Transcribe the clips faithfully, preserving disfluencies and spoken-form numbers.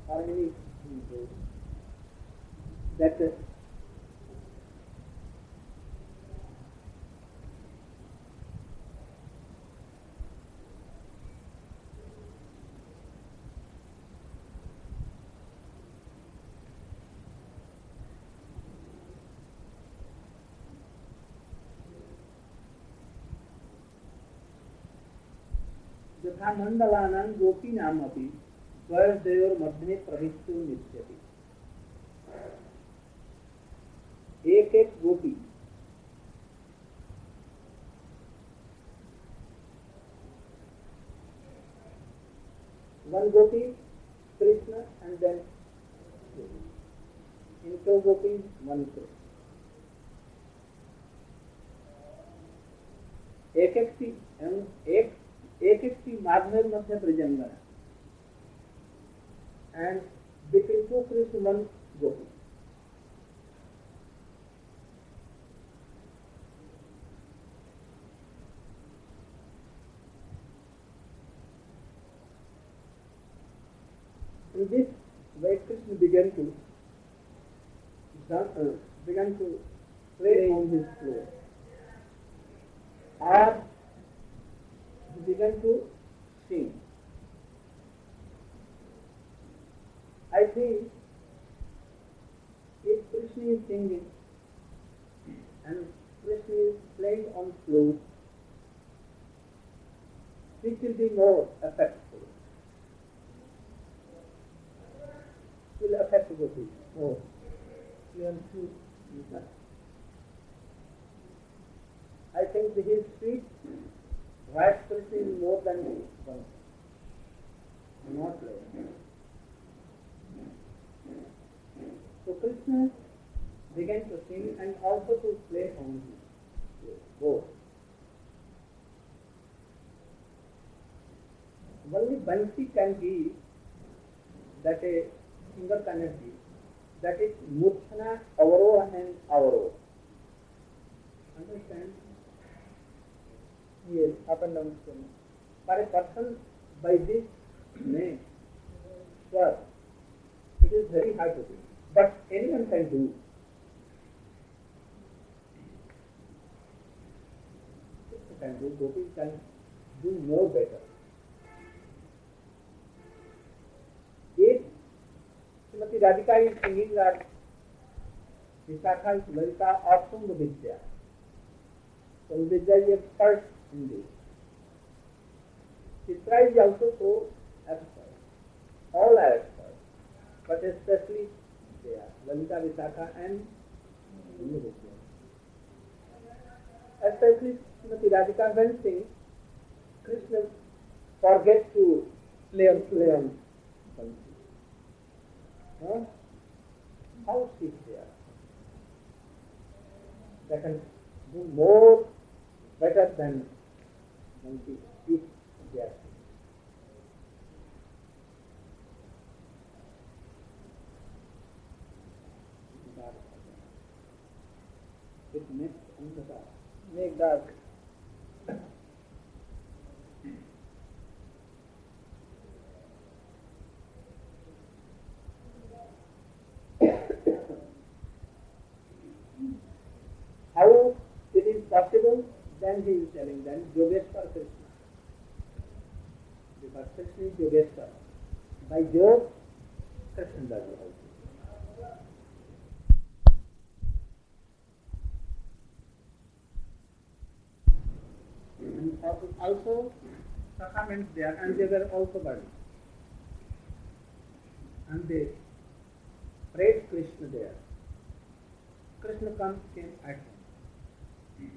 or any that uh, यथा मंडलानां गोपीनाम अपि द्वयोर्द्वयोर मध्ये प्रविष्टो नित्यति। एक एक गोपी one gopi Krishna and then in two gopis one Krishna. एक एक सी एक एक एक सी माधव मध्य प्रजंगन and between two Krishna one gopi. In this way, Krishna began to uh, began to play on his floor, or he began to sing. I think if Krishna is singing and Krishna is playing on flute, it will be more effective. Will affect the people more. You understand? I think his speech right Krishna is more than one. Not like. So Krishna began to sing and also to play on both. Only Bansi can give that a singer cannot give. That is Murchana, Avaroha and Avaroha. Understand? Yes, up and down. For a person by this name, sir, it is very hard to do. But anyone can do. Can do, Gopi can do more better. If Srimati Radhika is singing that Vishakha is Lalita or Sundha Vidya, Sundha Vidya is expert in this. Chitra is also so expert. All are expert, but especially they are Lalita, Vishakha and Sundha Vidya. Especially Srimati Radhika when sings, Krishna forgets to play on play on Bansi. Huh? How she is there? They can do more better than Bansi if they are. It makes Ankata make dark. How it is possible? Then he is telling them Yogeshwar Krishna. Because Krishna is Yogeshwar. By Yog, Krishna does all. And also Sakha there, and they were also buried. And they prayed Krishna there. Krishna comes came at him.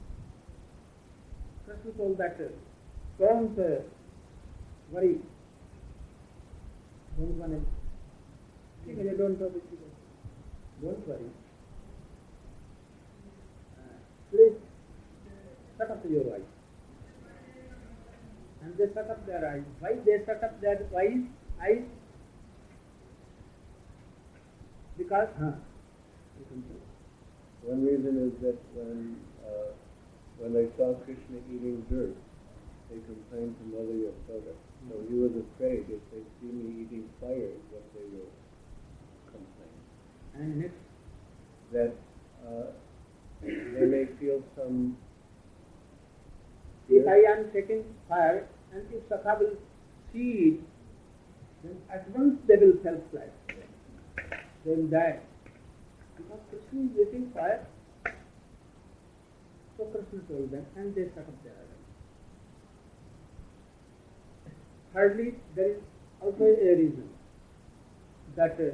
Krishna told that don't uh, worry, don't worry, don't worry, don't worry. Uh, please shut up your eyes. And they shut up their eyes. Why they shut up their eyes? Eyes? Because, huh? One reason is that when uh, when they saw Krishna eating dirt, they complained to Mother Yasoda. So he was afraid if they see me eating fire, what they And next, that uh, they may feel some. if I am taking fire, and if Sakha will see it, then at once they will self-flash. They will die. Because Krishna is waiting fire. So Krishna told them, and they shut up their eyes. Thirdly, there is also a reason that uh,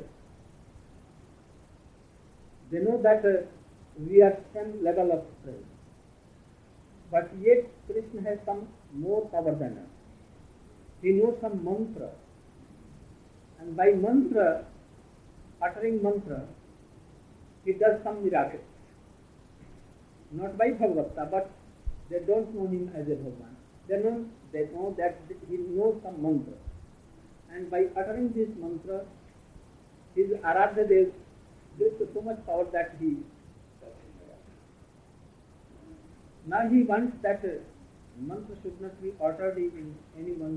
they know that uh, we are same level of strength, but yet Krishna has some more power than us. He knows some mantra, and by mantra, uttering mantra, he does some miracles. Not by Bhagavata, but they don't know him as a Bhagavan. They know, they know that he knows some mantra. And by uttering this mantra, his Aradha Dev gives so much power that he does miracles. Now he wants that uh, mantra should not be uttered in anyone's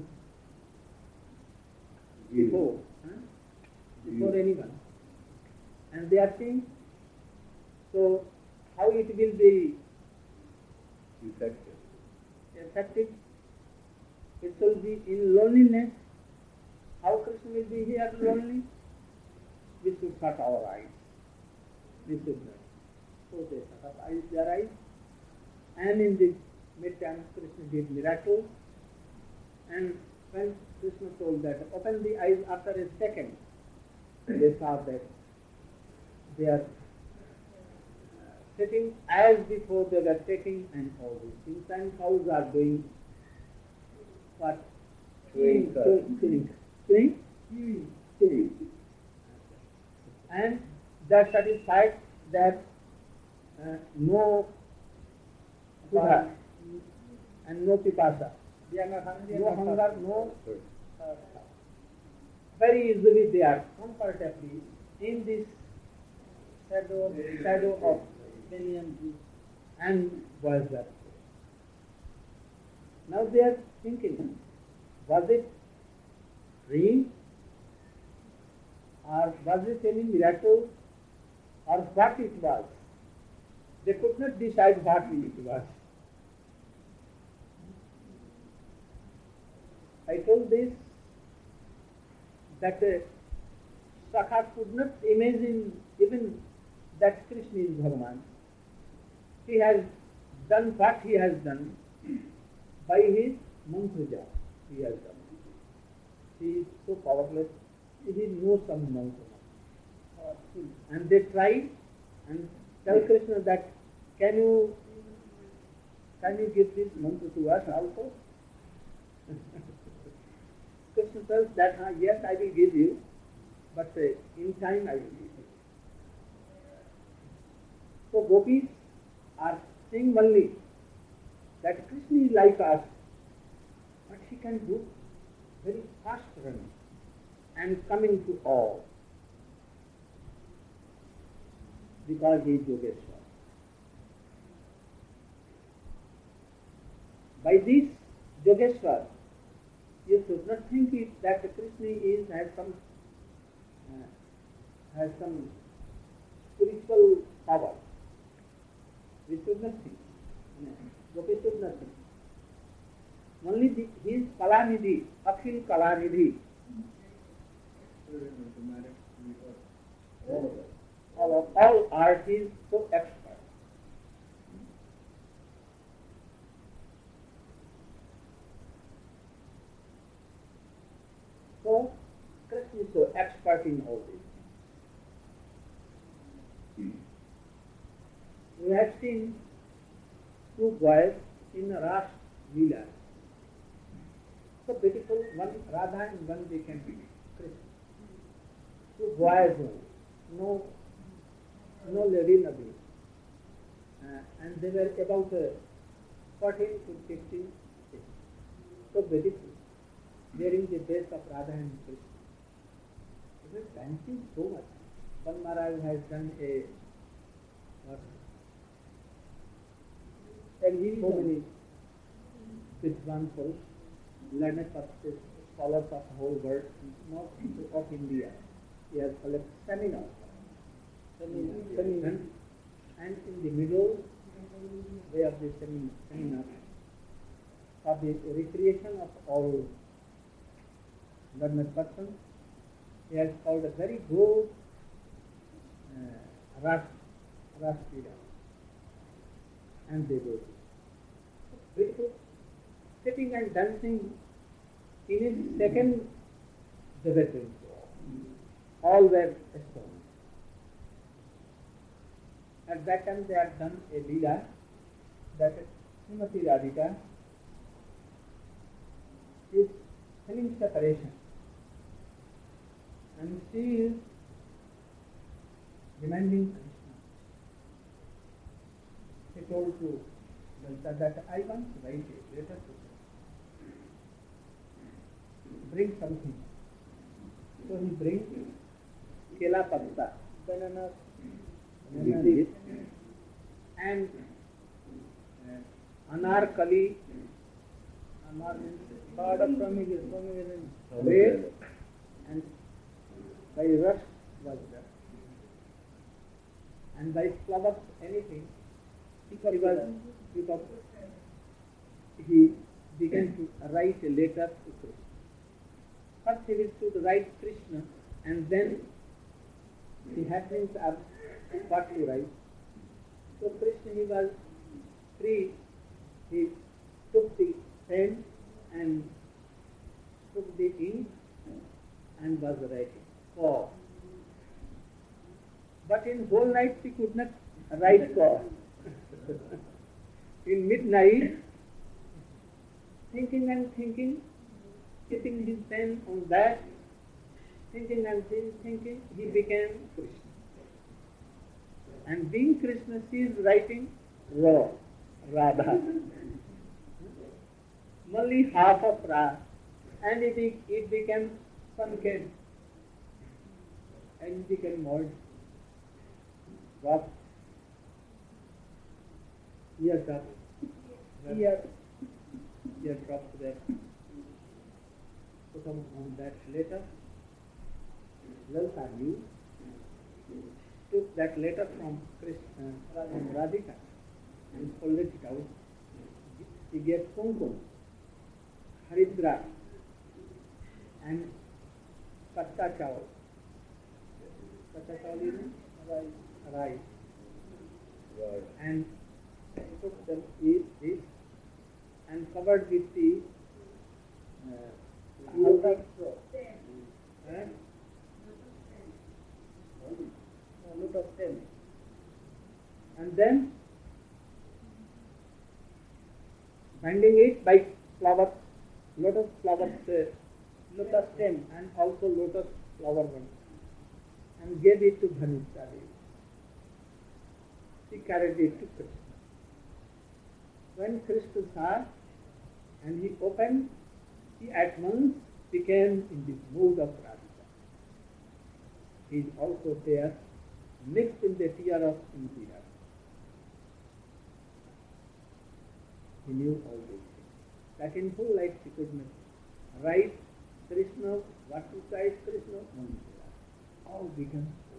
before, huh? before anyone. And they are saying, so how it will be effective? effective? It will be in loneliness. How Krishna will be here lonely? We should shut our eyes. We should not. So they shut up eyes, their eyes. And in this midtime, Krishna did miracles. And when Krishna told that, open the eyes after a second, they saw that they are sitting as before they were taking, and all these things. And cows are doing what? Chewing cud. Chewing. Chewing? Chewing. Chewing. And they are satisfied that uh, no hunger and no pipasa. They are not hungry, no hunger, no uh, very easily they are comfortably in this shadow, shadow of banyan tree and boys are. Now they are thinking, was it dream, or was it any miracle, or what it was? They could not decide what it was. I told this that uh, Sakha could not imagine even that Krishna is Bhagavan. He has done what he has done by his mantra japa. He has done. He is so powerless. He knows some mantra. And they tried and tell Krishna that, can you can you give this mantra to us also? Krishna tells that, ah, yes, I will give you, but uh, in time I will give you. So gopis are saying only that Krishna is like us, but he can do very fast running and coming to all, because he is Yogeshwar. By this Yogeshwar, you should not think it that Krishna is has some uh, has some spiritual power. We should not think. No, Gopi should not think. Only the, his Kalanidhi, Akhil Kalanidhi. All of it. All, of, all art is so expert. So, Krishna is so expert in all these things. We have seen two boys in Ras Leela. So beautiful, one Radha and one they can be Krishna. Two boys, no, no lady, nothing. Uh, and they were about uh, fourteen to fifteen. So beautiful, wearing the best of Radha and Krishna. They were dancing so much. One Maharaj has done a what? So many Vidwan learned scholars of the whole world, not of India. He has collected seminars. seminar, and in the middle way of the semi- seminar, for the recreation of all learned persons, he has called a very good uh, ras, ras Leela, and they do beautiful sitting and dancing in his second Jagatin. All were astonished. At that time they had done a Leela that Srimati Radhika is feeling separation, and she is demanding Krishna. She told to Lalita that I want to write a letter to her. Bring something. So he brings kela patta, banana, banana and uh, anarkali. Anar means part of pomegranate, bread, and by rush was there. And by flowers, anything, he was, because he began to write a letter to Krishna. First he wished to write Krishna, and then the happenings are what to write. So Krishna, he was free. He took the pen and took the ink and was writing. For. But in whole night he could not write for. In midnight, thinking and thinking, keeping his pen on that, thinking and thinking, he became Krishna. And being Krishna, she is writing Ra, Radha. Only half of Ra, and it, it became sunken, and it became merged. Drop. Here drop. Here, here drops there. Put on that letter. Lalita you took that letter from Krishna, from Radhika, and folded it out. He gave kumkum, haridra, and katta chawal. Katta chawal is rice. Rice. Right. And took them, eat this, and covered with the uh, lotus eh? lotus stem. And then binding it by flowers, lotus flowers, uh, lotus stem, and also lotus flower one, and gave it to Bhanita Devi. She carried it to Krishna. When Krishna saw and he opened, he at once became in this mood of Radhika. He is also there, mixed in the tear of Srimati Radhika. He knew all these things. That in whole life he could not write Krishna, what to write Krishna, only Radha. All became so.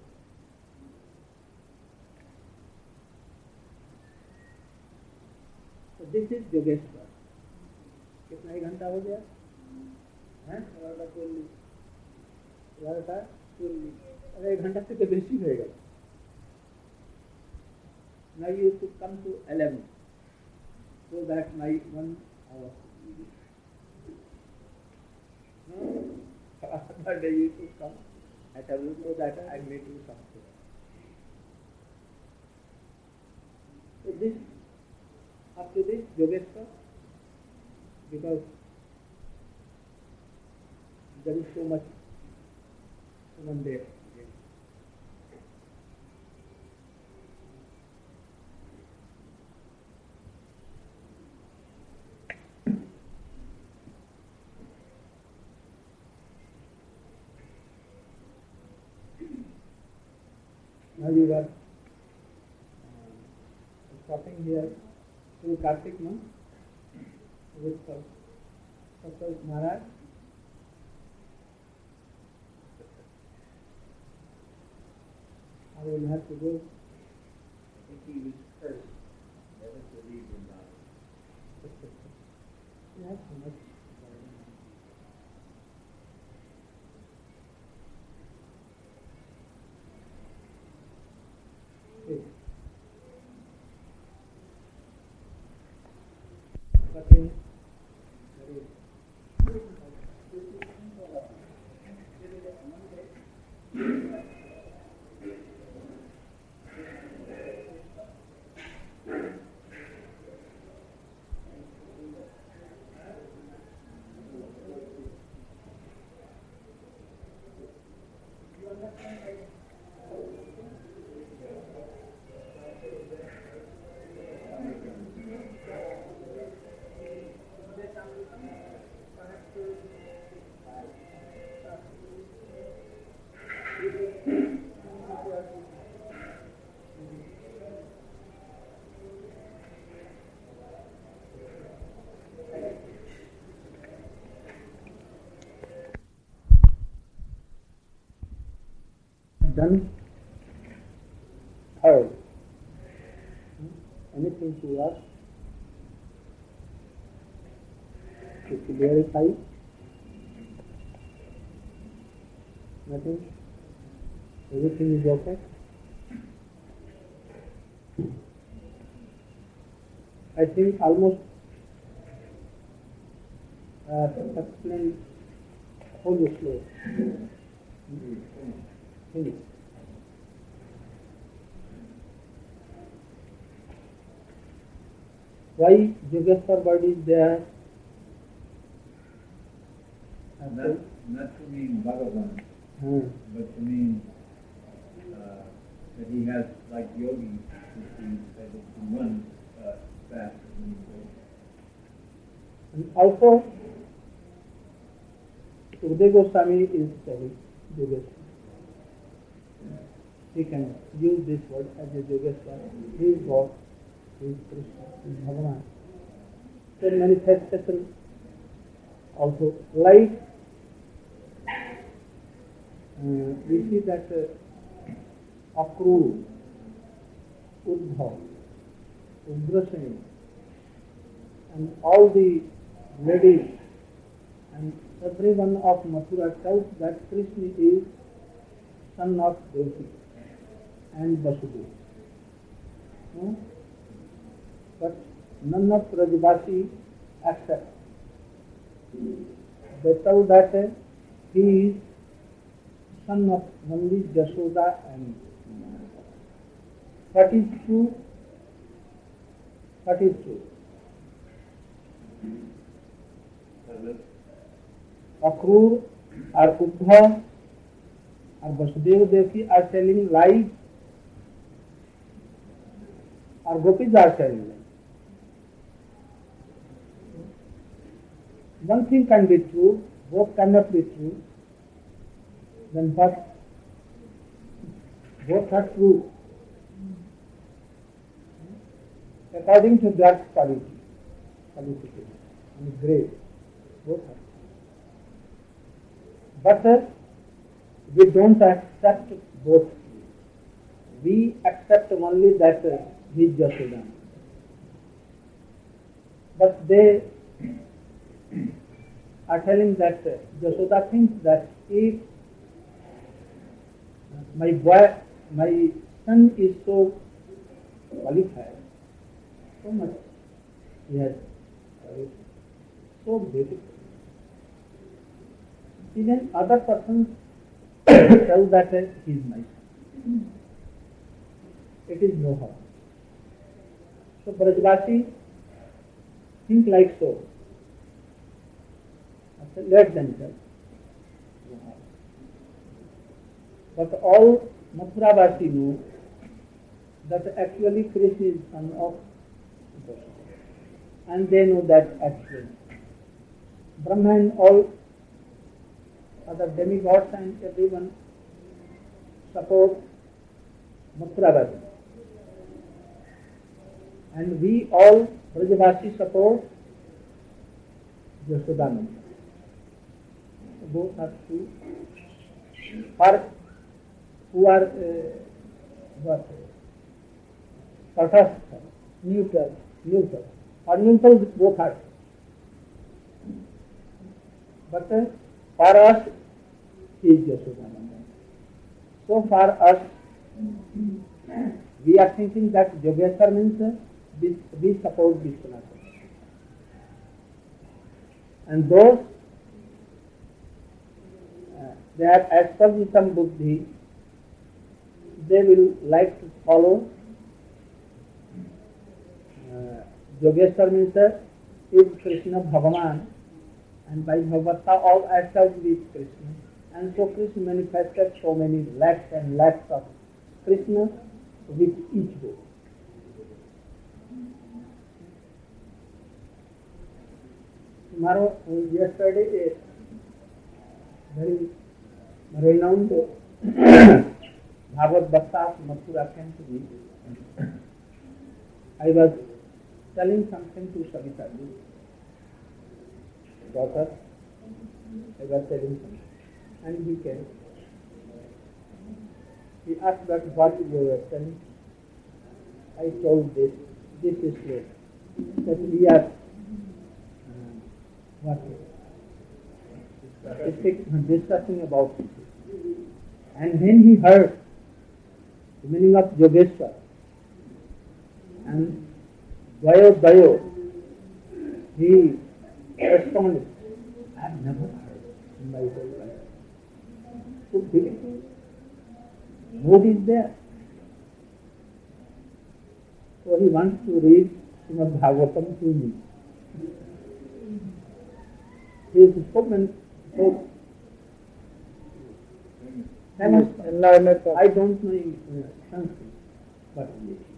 So this is Yogeshwar. कितना एक घंटा हो गया हैं? अरे एक घंटा से तो बेसी होएगा. Now you to come to eleven, so that my one hour. No, other day you to come at eleven, so that I may do something. So this, up to this Yogeshwar, because there is so much human there. Now you are uh, stopping here till Kartik month with Satsai Maharaj. How I will have to go. I think he was cursed never to leave Vrindavan. Not so much. Okay. But in done. Third, anything to ask to clarify? Nothing? Everything is okay? I think almost uh, explained whole slow. Finish. Why Yogeshwar word is there? Not, not to mean Bhagavan, Hmm. but to mean uh, that he has, like yogis, who is able to run uh, fast. And also, Sukadeva Goswami is telling Yogeshwar. He can use this word as a Yogeshwar. He is God, he is Krishna, he is Bhagavan. So manifestation also like uh, we see that uh, Akrura, Uddhav, Ugraseni, and all the ladies and everyone of Mathura tells that Krishna is son of Devaki and Vasudeva. No? But none of Brajavasi accept. They tell that uh, he is son of only Jashoda and what is true? What is true? Akrura or Uddhav or Vasudeva Devaki are telling lies or gopis are telling lies. One thing can be true, both cannot be true, then what? Both are true according to their quality, qualification and grade. Both are. But uh, we don't accept both. We accept only that uh, he is Jashoda. But they are telling that uh, Jashoda thinks that if my boy, my son is so qualified, so much he has, uh, so beautiful. Even other persons tell that uh, he is my son. It is no harm. So Brajvasi think like so. Let them tell. But all Mathuravasi know that actually Krishna is son of Vasudeva. And they know that actually. Brahma and all other demigods and everyone support Mathuravasi. And we all Brajavasi support Yashodananda. Both are true. For who are uh, what Tatastha, neutral, neutral, or neutral both are. But uh, for us, he is Yashodanandan. So for us, we are thinking that Yogeshwar means uh, we, we support Vishwanath. And those, uh, they are Aspavitam Buddhi, they will like to follow uh, Yogeshwar means uh, is Krishna Bhagavan, and by Bhagavata all actors with Krishna. And so Krishna manifested so many lakhs and lakhs of Krishna with each book. Tomorrow, yesterday, a very renowned Bhagavad Bhakta of Mathura came to me. I was telling something to Savita ji, daughter. I was telling something. And he came. He asked that what you were telling. I told this. This is it. That we are uh, what discussing about it. And when he heard the meaning of Yogeshwar and Dvayo Dvayo, he responded, I have never heard in my whole life. So beautiful. What is there? So he wants to read Srimad Bhagavatam to me. He is spoken so famous. I don't know uh, Sanskrit, but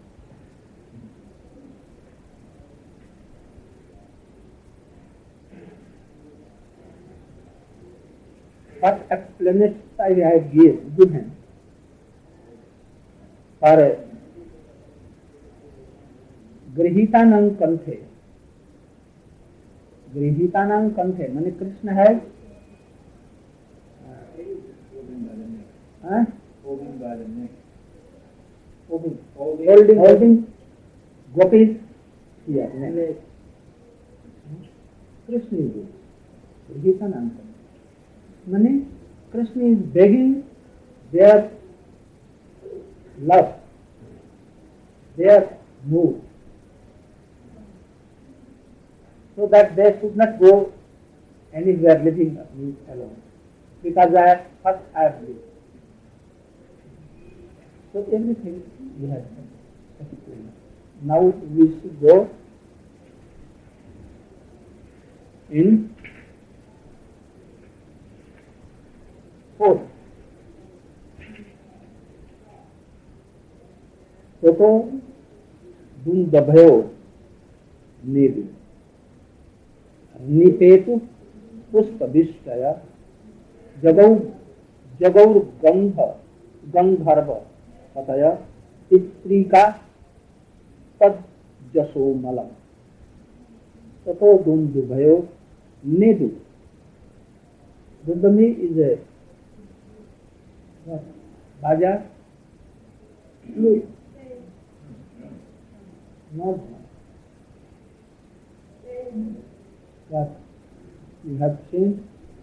what explanation I have give, given for Grihitanang Kanthe. Grihitanang Kanthe, meaning Krishna has uh, Holding by the neck. holding, holding, holding gopis here, neck. Krishna is it. Grihitanang Kanthe. Meaning Krishna is begging their love, their mood, so that they should not go anywhere living me alone, because I have first I have lived. So everything we have explained. Now we should go in fourth. Toto Dundabhayo Nevi Nipetu Puspa Vishtaya Jagaur Jagaur Gandha Gandharva Pataya Itrika Tad Jaso Malam Toto Dundabhayo Nedu. Dundami is a what? Baja? Fluid. Not what you have seen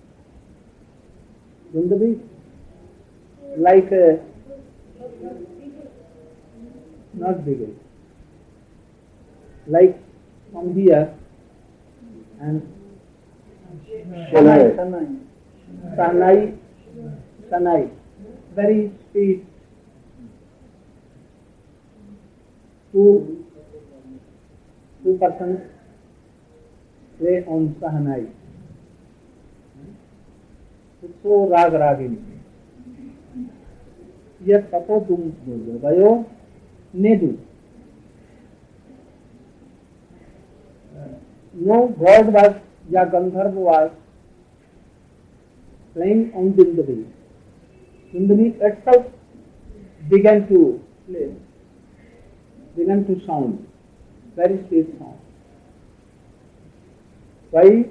Dundabi, like a not bigger, like from here and Sanai, Sanai, Sanai, Sanai, very speed. Two, two persons play on Sahanai. So Rag Ragini. Yes, Tato Dum Vayo Nedu. No god was, ya Gandharva was playing on Dindami. Dindami itself began to play. Began to sound, very sweet sound. Why?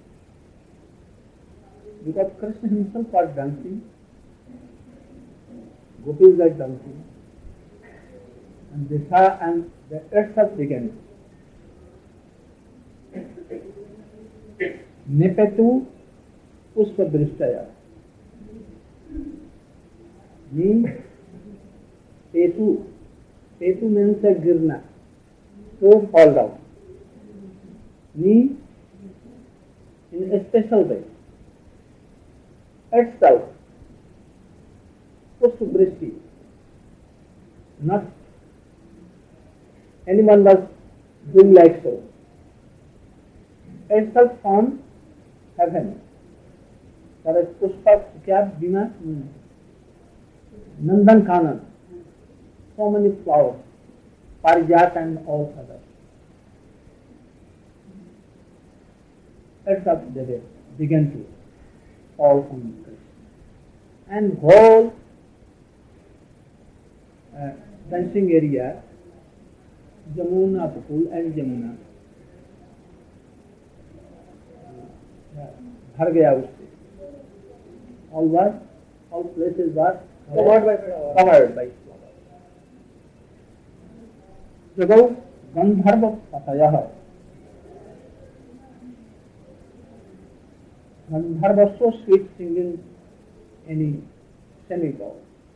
Because Krishna himself was dancing, gopis were dancing, And Disha and the itself began. Nipetu Puspa Drishtaya means Petu. Petu means a girna, to fall down. Means in a special way. Itself, Puspa Drishti, not anyone was doing like so. Itself from heaven. That is Pushpa, kya bina? Nandan Kanan. So many flowers, Parijat and all others. Itself they began to fall on Krishna. And whole uh, dancing area, Jamuna pool and Jamuna, भर गया उससे. All was, all places were covered by covered by flowers. जगौ Gandharva पतयः. Gandharva so sweet singing any semigod.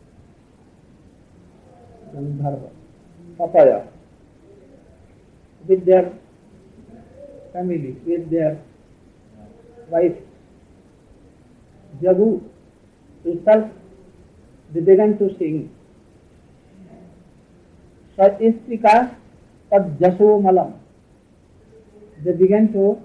Gandharva Papaya with their family, with their wife Jagu itself, they began to sing. Satistika Tad Jaso Malam. They began to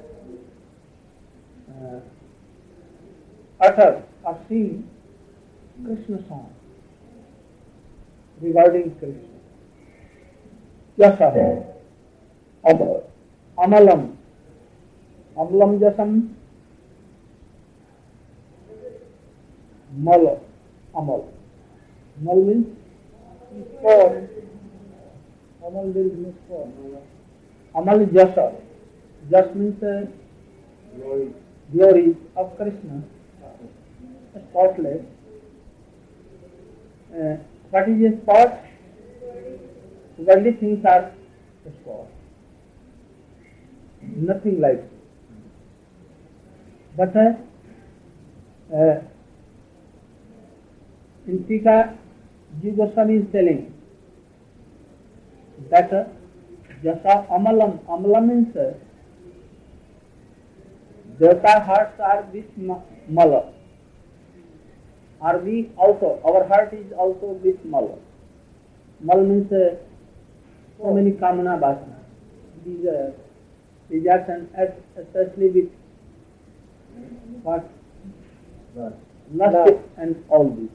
uh, utter or sing Krishna song regarding Krishna. Jasa Am- Amalam Amalam Jasam Mal Amal. Mal means form. Amal means form. Amal Jasa. Jas means uh, glory. Glory of Krishna. Spotless. Uh, what is a spot? Worldly things are a spot. Nothing like it. But uh, uh, in Tika, Ji Goswami is telling that uh, Jasa Amalam, Amalam means uh, Devata hearts are with Mala. Are we also, our heart is also with Mala. Mal means uh, so many Kamana Vasana. These are desires and especially with what? Lust. Lust and all this.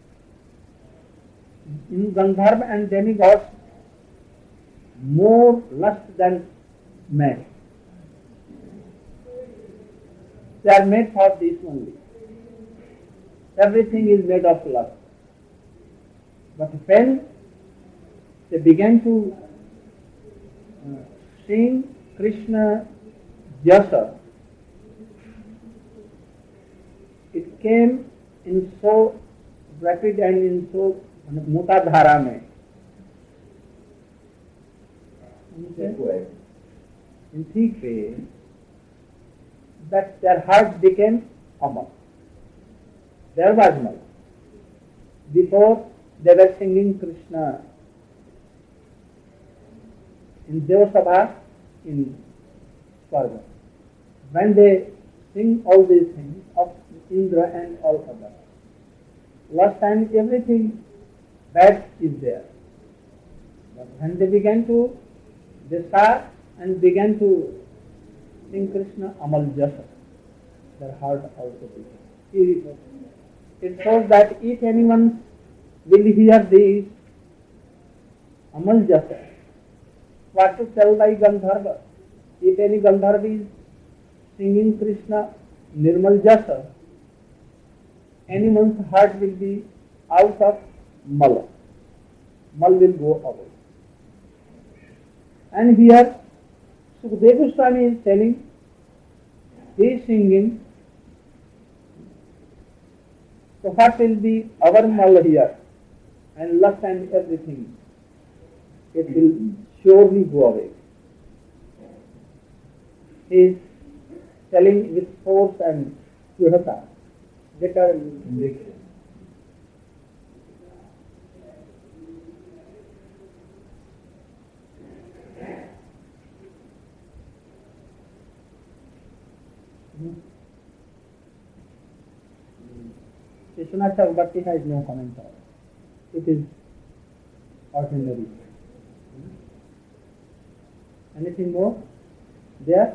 In Gandharva and demigods, more lust than men. They are made for this only. Everything is made of lust. But when they began to uh, sing Krishna Jasa, it came in so rapid and in so mota dhara mein. In thick way, that their heart became Amal. There was Mal. Before they were singing Krishna in Devasabha, in Swarga. When they sing all these things of Indra and all others, last time everything bad is there. But when they began to, they start and began to sing Krishna Amal Jasa, their heart also began. It shows that if anyone will hear this Amal Jasa, what to tell by Gandharva? If any Gandharva is singing Krishna Nirmal Jasa, anyone's heart will be out of Mala. Mal will go away. And here Sukadeva Goswami is telling, he is singing, so what will be our Mal here? And lust and everything. it will surely go away. He is telling with force and dृढ़ता, determination. Vishwanath Chakrabarty has no comment on it. It is ordinary. Anything more? There?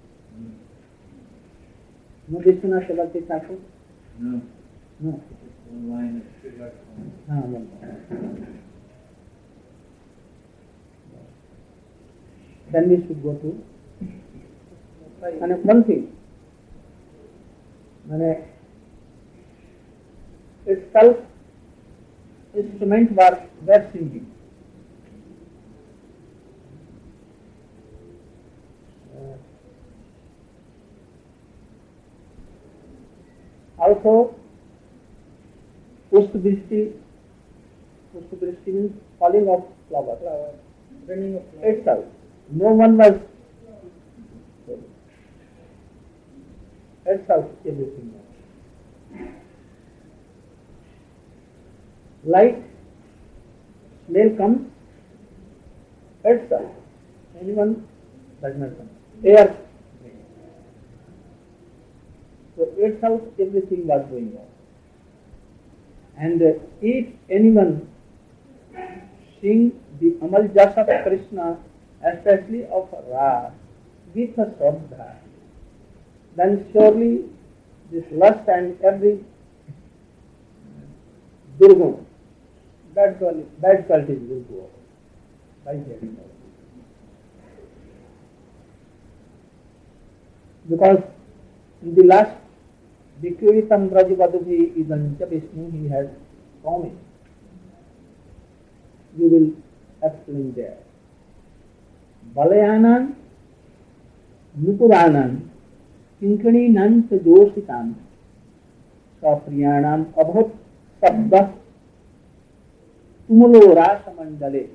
No Vishwanath Chakrabarty Thakur? No. No. One line of Srila. Ah, one. Then we should go to and one thing. मैंने itself instrument were were singing. Also, Pushpavristi, Pushpavristi means falling of flowers, flower, raining of flowers itself. No one was itself everything. Light, smell comes itself. Anyone does not come. Air. So itself everything was going on. And uh, if anyone sing the Amal Jas of Krishna, especially of Ras, with a Shraddha, then surely this lust and every durgun, bad quality, bad qualities will go away by hearing that. Because in the last Vikritam Brajavadabhi Idancha Vishnu, he has promised. You will explain there. Balayanan, Nupuranan, Kinkani Nant Jositam, Sapriyanam Abhut Sabda Tumulo Rasa Mandale.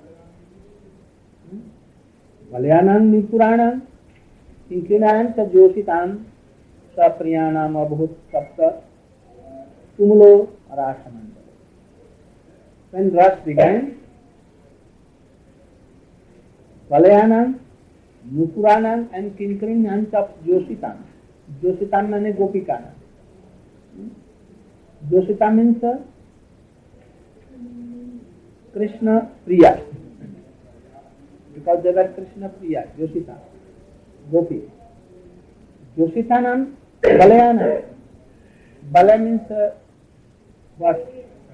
Balayanan, Nupuranan, Kinkani Nant Jositam, Sapriyanam Abhut Sabda Tumulo Rasa Mandale. When Ras began, Valayanam, Nupuranam and Kinkarin Nant of Jositam. Jositam means Gopikana. Jositam means uh, Krishna Priya. Because they were Krishna Priya, Josita, Gopi. Jositanam, Valayanam. Bala means uh, what?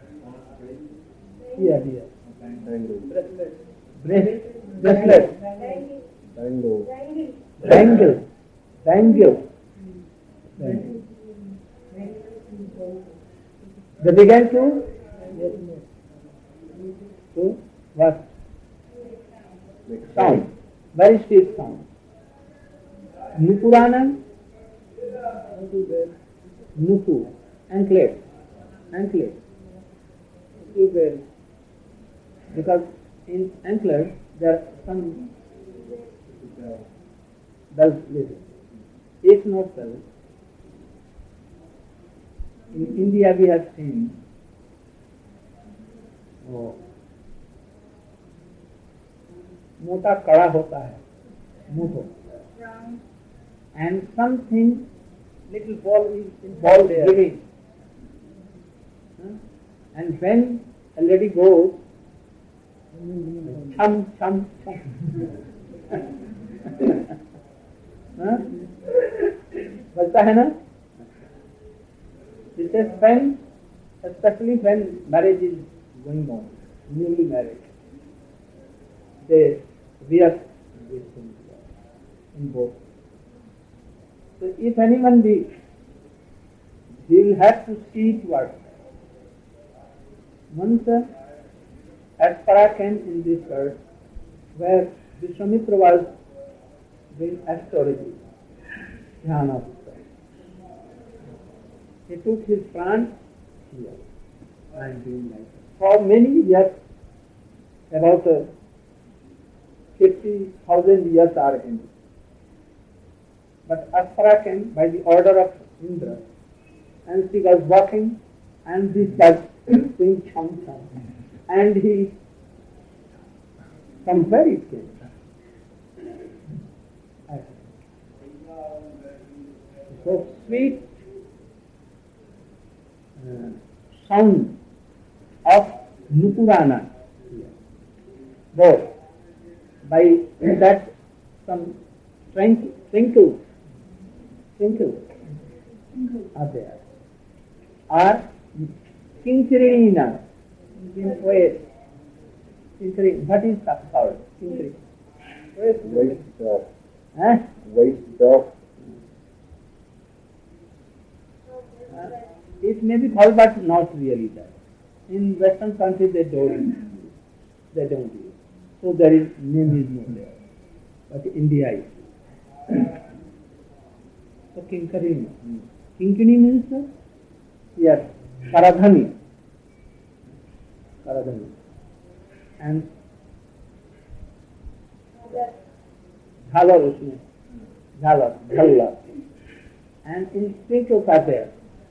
Here, here. Bracelet. Bracelet. Bangle. Bangle. Bangle. They began to to what? Sound. Very steep sound. Nupuranam. Nupu. Anklet. Anklet. Because in anklet there are some bells listed. If not bells, in India we have seen oh, मोटा कड़ा होता है, मुठो, and something little ball is ball giving, huh? And when a lady goes, chum chum chum, huh? बजता है ना? This is when, especially when marriage is going on, newly married, they wear these things in both. So if anyone be, he will have to see towards that. Once Aspara came in this earth, where Vishwamitra was doing astrology, Dhyana. He took his plant here and doing like that. For many years, about uh, fifty thousand years are ended. But Apsara came by the order of Indra, and she was walking, and this was doing chum chum, and he, from where it came? So sweet uh, sound of Nupurana, both by that some twinkles, twinkles are there, are Kinkirina, wait, Kinkiri, what is that called? Kinkiri. Waste dog. Huh? Waste dog. Uh, it may be called, but not really that. In Western countries they don't, they don't use. So there is name is not there, but India is. So Kinkari, Kinkini means uh, yes, Karadhani, Karadhani, and Jhalar usme, Jhalar, Jhallar, and in sprinkles are there.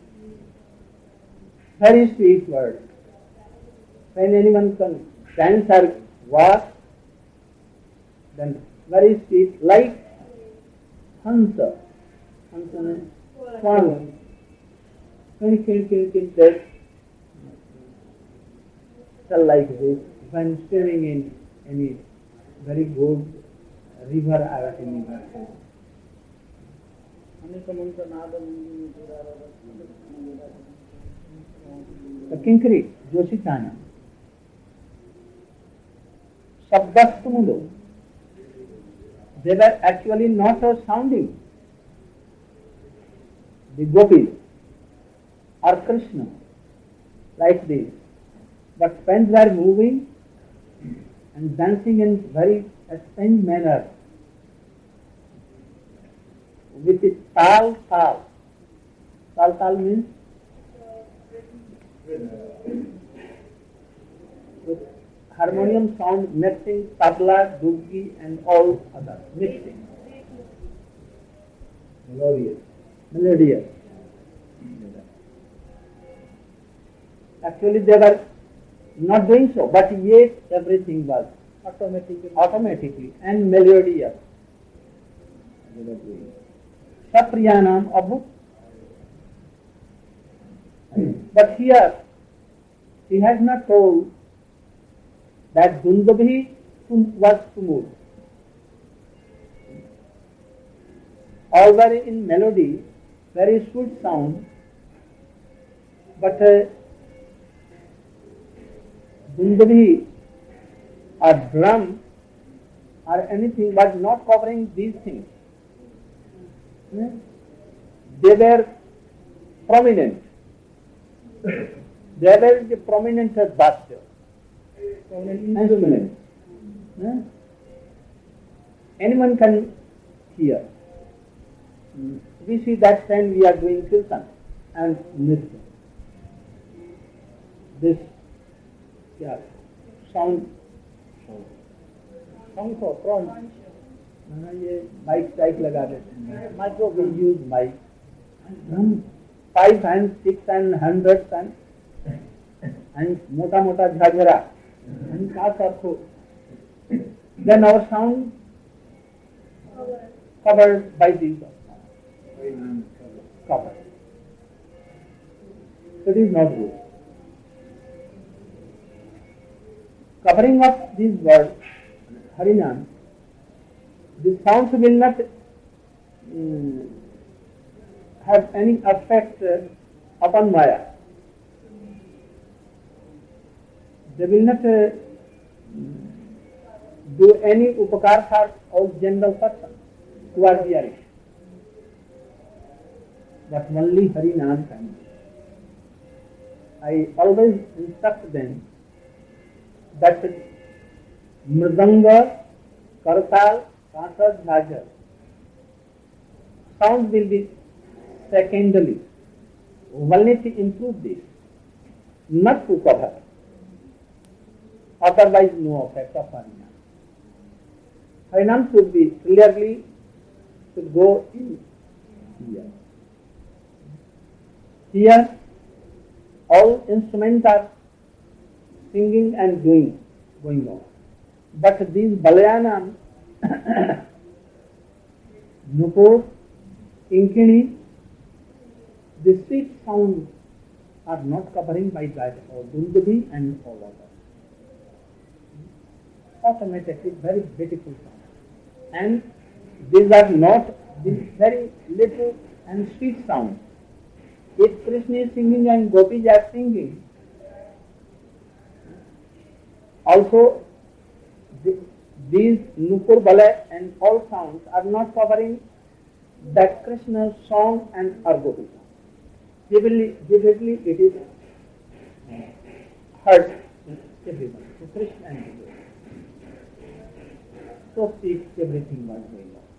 Very sweet word. When anyone can dance or walk, then very sweet, like Hansa. Hansa means swan. When kill, kill, kill, death. So like this, when swimming in any very good river or any the Kinkari, Joshitana, Sabdastumulo, they were actually not a sounding. The gopis or Krishna, like this. But when they are moving and dancing in very strange manner, with its tal tal. Tal tal means with harmonium sound mixing tabla, duggi and all other mixing. Melodious. Melodious. Actually they were not doing so, but yet everything was automatically, automatically and melodious. Sapriyanam Abhu. But here he has not told that Dundabhi was smooth. All were in melody, very sweet sound, but uh, Dundabhi or drum or anything was not covering these things. Hmm? They were prominent. They were the prominent as bastion. Prominent instrument. Hmm? Anyone can hear. Hmm. We see that when we are doing kirtan and nritya. This yeah, sound sound for prawn. ये mic type लगा देते हैं. Micro we use mic. हम five and six and hundreds and and मोटा मोटा झगड़ा and क्या करते? Then our sound covered by these covered. It is not good. Covering of these words, Harinam, the sounds will not um, have any effect uh, upon Maya. They will not uh, do any upakar for all general person who are hearing. But only Harinam can. I always instruct them that Mridanga, Kartal, Kansas, Bhajar sound will be secondary. Only to improve this, not to cover. Otherwise, no effect of Harinam. Harinam should be clearly, should go in here. Here, all instruments are singing and doing, going on. But these Balayanam, Nupur, Kinkini, the sweet sounds are not covering by that, or Dundabi and all of that. Automatically, very beautiful sound. And these are not, these very little and sweet sounds. If Krishna is singing and gopis are singing, also the, these Nupur, Bala and all sounds are not covering that Krishna's song and our gopi song. Vividly, vividly it is heard everyone, so Krishna and Gopi. So sweet everything was going on.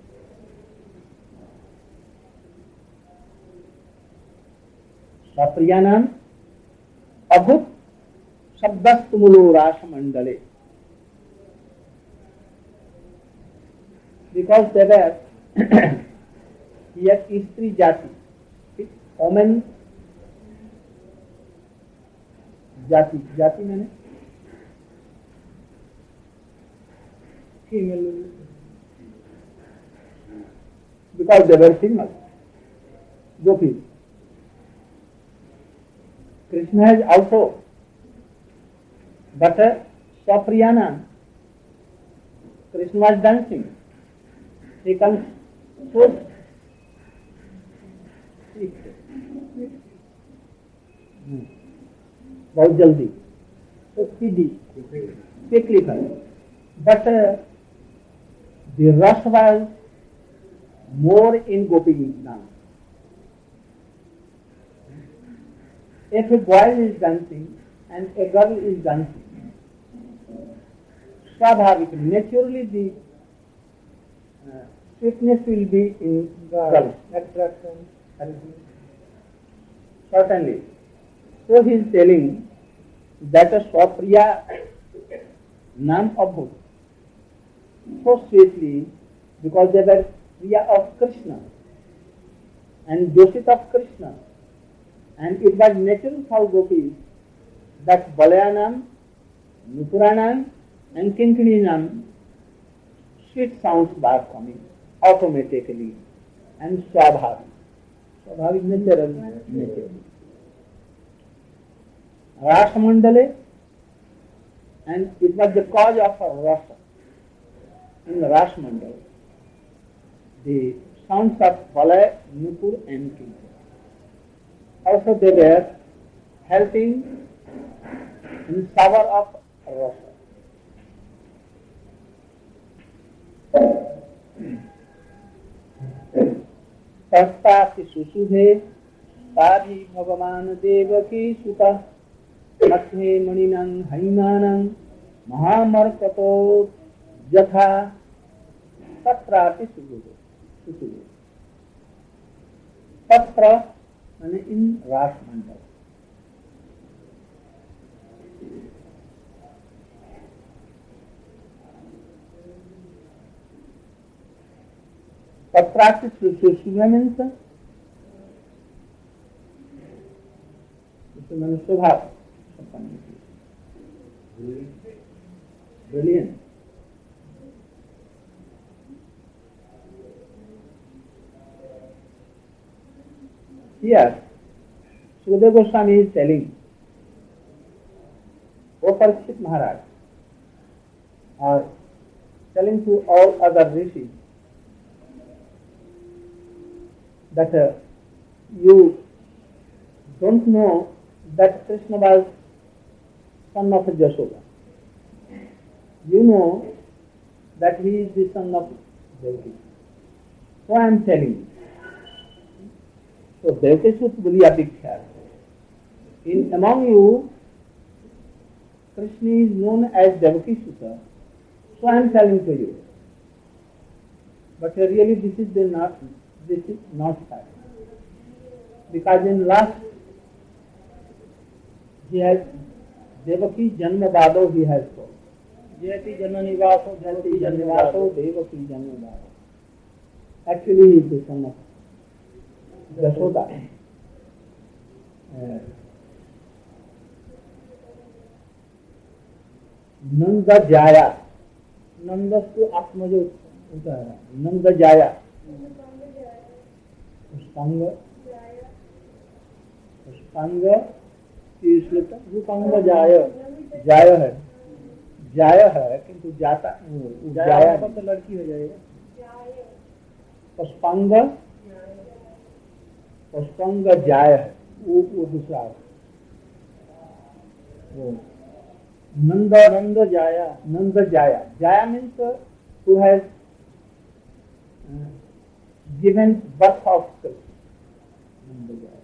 Sapriyanam Abhut Sabdastumulo Rasamandale. Because they were here Istri Jati, woman Jati, Jati means female, because they were female, gopis. Krishna has also, but uh, Sapriyana, Krishna was dancing. He comes so बहुत जल्दी, so speedy, quickly comes. But uh, the rush was more in Gopi dance. If a boy is dancing and a girl is dancing, swabhavically, naturally the uh, sweetness will be in girl. Attraction, certainly. So he is telling that a Swapriya Nam Abhut, so sweetly, because they were Priya of Krishna and Doshit of Krishna, and it was natural for gopis that Balayanam, Nupuranam and Kinkininam sweet sounds were coming automatically and Swabhavi. Swabhavi natural, natural. Rasamandale, and it was the cause of a rasa. In the Rasamandala, the sounds of Balaya, Nupur and Kinkini. Also they were helping in shower of rasa. Tastati susubhe tari bhagavan devaki sutta mathe maninang haimanang mahamarkato jatha tatrati susubhe. Tatra means in Rasamandala. Tatrati susubhe means Subha. Brilliant. Here, Sukadeva Goswami is telling, O Parikshit Maharaj, or telling to all other rishis, that uh, you don't know that Krishna was son of Jashoda. You know that he is the son of Devaki. So I am telling you. So Devaki Sut Buliya Bhiksha. In among you, Krishna is known as Devaki Sutta. So I am telling to you. But really this is the not this is not fact. Because in last he has Devaki Janma Bado he has told. Jayati Jananivaso Jayati Jananivaso Devaki Jananivaso. Actually he is the son of Yashoda. Uh, Nanda Jaya. Nandastu Atmaja Uttara. Nanda Jaya. Puspanga. Puspanga की श्लोक रूपांग जाय जाय है जाय है किंतु जाता जाया तो लड़की हो जाएगा पुष्पांग पुष्पांग जाय है वो वो दूसरा वो नंद नंद जाया नंद जाया जाया means who has given birth of Krishna Nand जाया.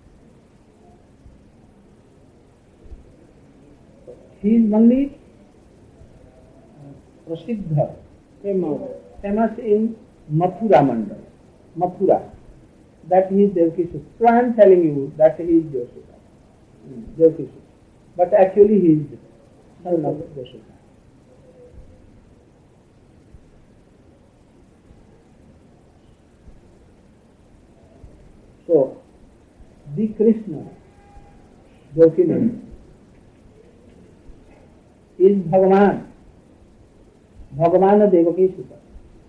He is only Prasiddha, famous, famous in Mathura Mandal, Mathura. That he is Devaki. So I am telling you that he is Yashoda, Devaki. But actually he is son of Yashoda. So, the Krishna, Devaki is Bhagavan, Bhagavan Devaki Sutta.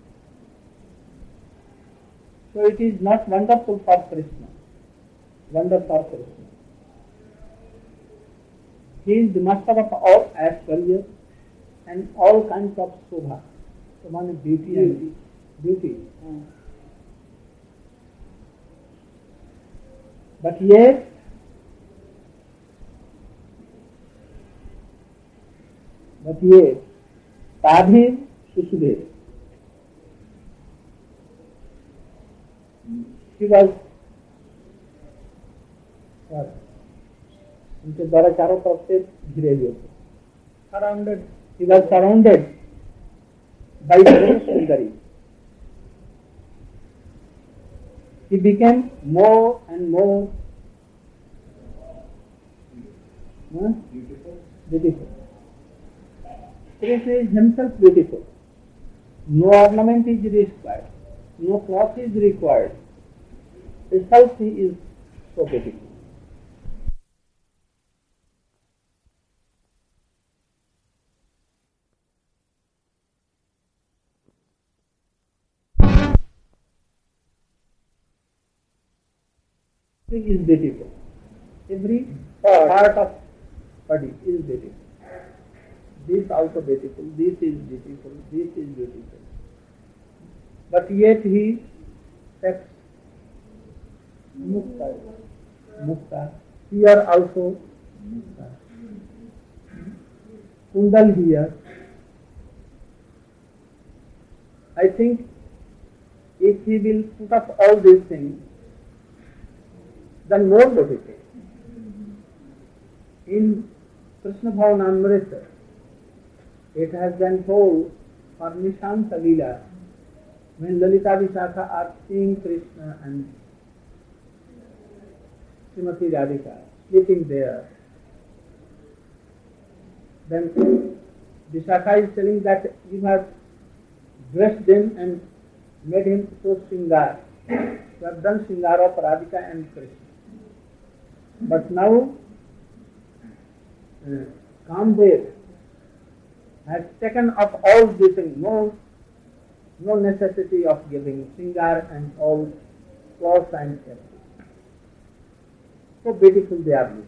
So it is not wonderful for Krishna, wonder for Krishna. He is the master of all Aishwarya and all kinds of Shobha. So one is beauty and beauty. Hmm. But yet, but yet, Tadhi Susubhe. She was what? उनके द्वारा चारों तरफ से घिरे हुए थे. Surrounded. He was surrounded by the Sundari. He became more and more huh? beautiful. Beautiful. Krishna is himself beautiful. No ornament is required. No cloth is required. Himself he is so beautiful. Everything is beautiful. Every part of body is beautiful. This also beautiful, this is beautiful, this is beautiful. But yet he acts mukta, mukta. Here also mukta. Kundal here. I think if he will put up all these things, then more beautiful. In Krishna Bhavanamrita, it has been told for Nishanta Leela, when Lalita Vishakha are seeing Krishna and Srimati Radhika sleeping there, then Vishakha is telling that you have dressed him and made him so Shringar. You have done Shringar of Radhika and Krishna. But now, uh, Kamdev has taken up all these things, no, no necessity of giving Shringar and all clothes and everything. So beautiful they are.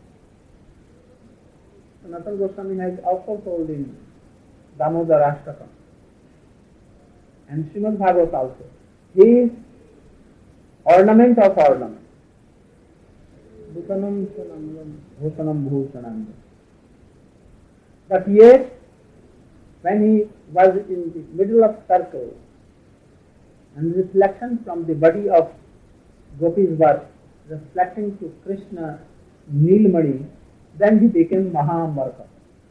Sanatana Goswami has also told in Damodar Ashtakam and Srimad Bhagavad also, he is ornament of ornament. Bhutanam Sanandam, Bhutanam Bhutanam. But yet, when he was in the middle of circle and reflection from the body of Gopi's birth, reflecting to Krishna Nilmani, then he became Mahamarka.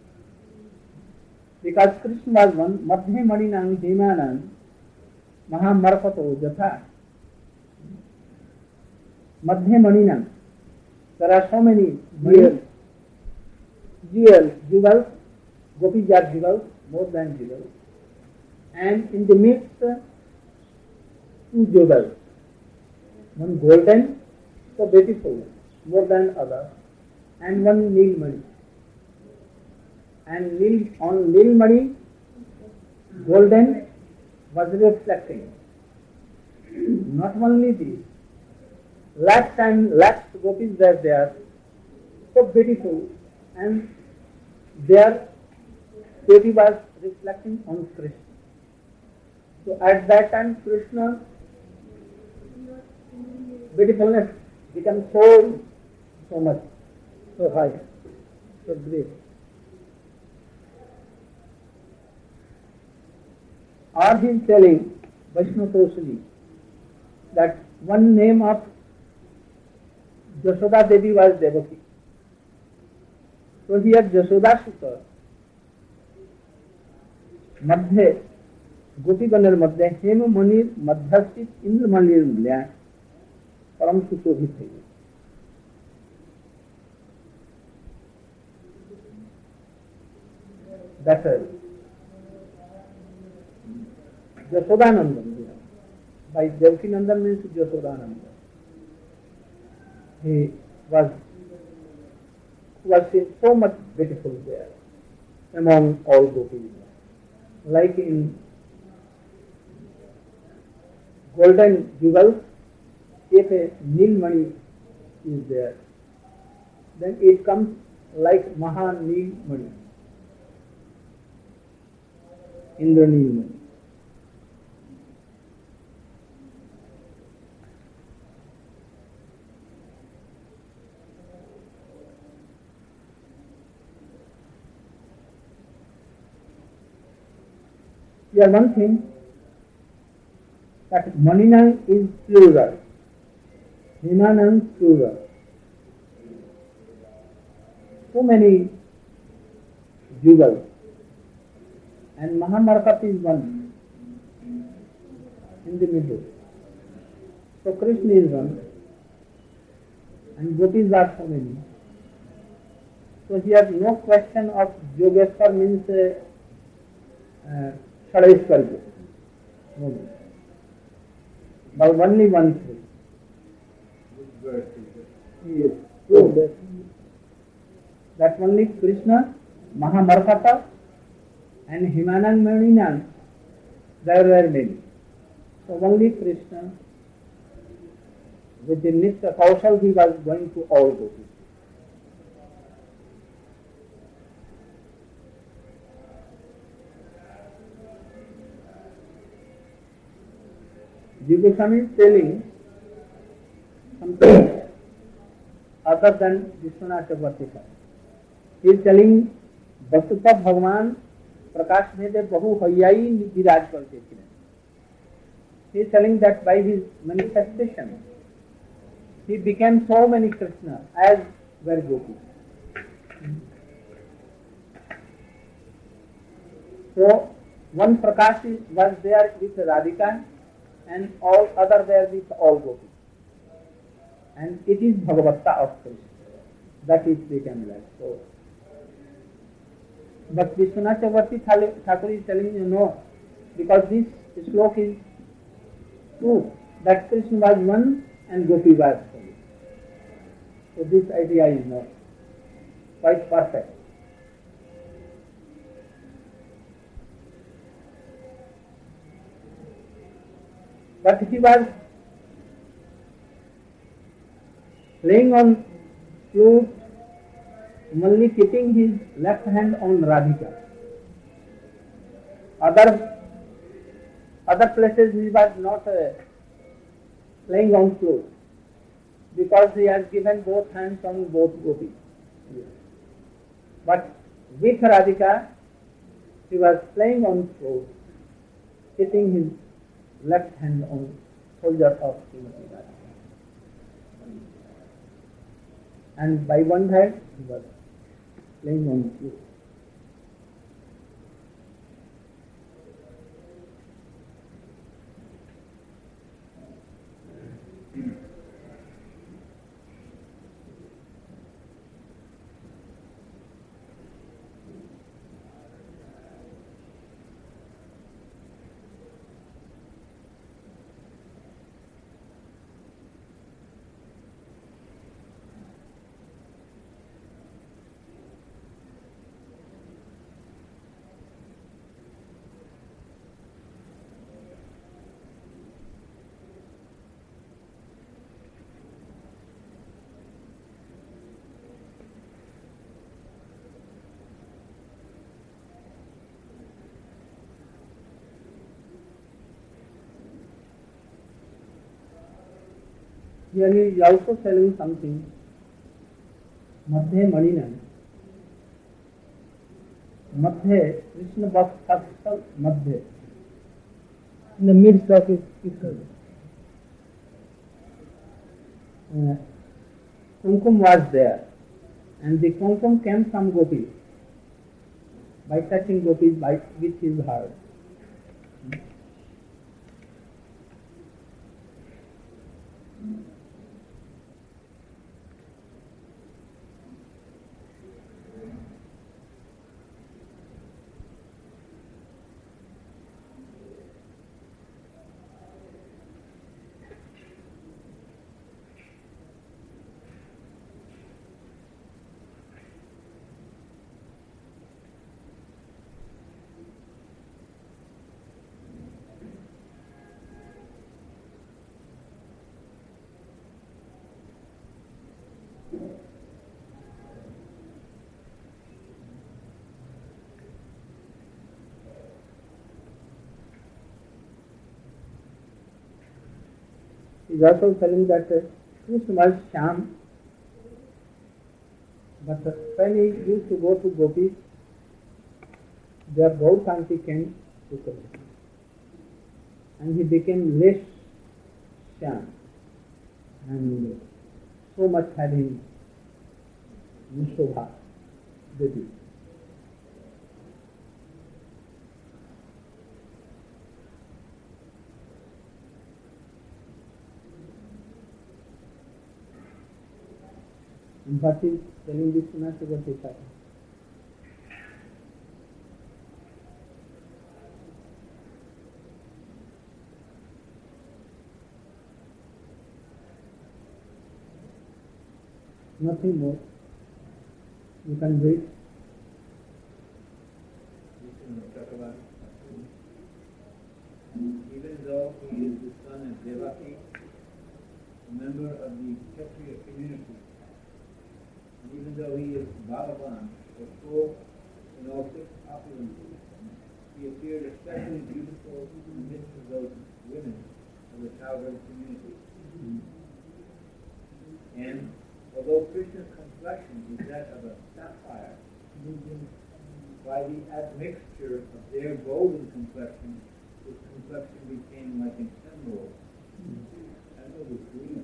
Because Krishna was one, Madhya Madinam Himanam Mahamarkato Jatha. Madhya Madinam. There are so many jewels, jewels, jewels, Gopi are jewels, more than jewels. And in the midst, uh, two jewels, one golden, so beautiful, more than other, and one Nilmani. And Nil, on Nilmani, golden was reflecting. Not only this, lakhs and lakhs gopis were there, so beautiful, and their beauty was reflecting on Krishna. So at that time, Krishna beautifulness became so so much, so high, so great. Or he is telling Vaishnavatoshini that one name of Jashoda Devi was Devaki. So here Jashoda Sutta मध्ये गोपीगणर मध्ये हेम मणि मध्यस्थित इंद्रमणि मूल्या परम सुशोभित है. That is Jashodanandan. By Devaki Nandan means Jashodanandan. He was was seen so much beautiful there among all gopis. Like in golden jewels, if a Nilmani is there, then it comes like Maha Nilmani, Indra Nilmani. Here one thing, that Maninang is plural, Himanang plural. So many jewels, and Mahamarkat is one in the middle. So Krishna is one, and gopis are so many. So here no question of Yogeshwar means uh, uh, Shadeshwar, no, but only one thing. Which verse is it? Yes, so that, that only Krishna, Mahamarkata, and Himanang Maninang, there were many. So only Krishna, with the Nitya Kaushal, he was going to all gopis. Jiva Goswami is telling something other than Vishwanath Chakravarti. He is telling Vasudha Bhagavan Prakash Bhede Bahu Hayyai Viraj Karte Thilen. He is telling that by his manifestation he became so many Krishna as were gopis. So one Prakash is, was there with Radhika, and all other were with all gopis. And it is Bhagavatta of Krishna. That is became like so. But Vishwanath Chakravarti Thakur is telling you no, because this slok is true that Krishna was one and Gopi was one. So this idea is not quite perfect. But he was playing on flute, only keeping his left hand on Radhika. Other other places he was not uh, playing on flute, because he has given both hands on both gopis. But with Radhika, he was playing on flute, keeping his left hand on shoulder of Srimati Radhika. And by one hand he was playing on flute. Here he is also selling something. Madhya Maninan. Madhya, Krishna Bhakta Madhya. In the midst of his people. Uh, Kumkum was there. And the Kumkum came from gopis. By touching gopis by, with his heart. He is also telling that uh, Krishna was Shyam, but uh, when he used to go to gopis, their Gaurakanti came to Krishna. And he became less Shyam. And so much had he Nishobha, Devi. But he is telling this message of his heart. Nothing more. You can read. Even though he is the son of Devaki, a member of the Kshatriya community, and even though he is Bhagavan, or full in all six opulences, he appeared especially beautiful in the midst of those women of the cowherd community. Mm-hmm. And although Krishna's complexion is that of a sapphire, by the admixture of their golden complexion, his complexion became like an emerald. Mm-hmm. Emerald is green.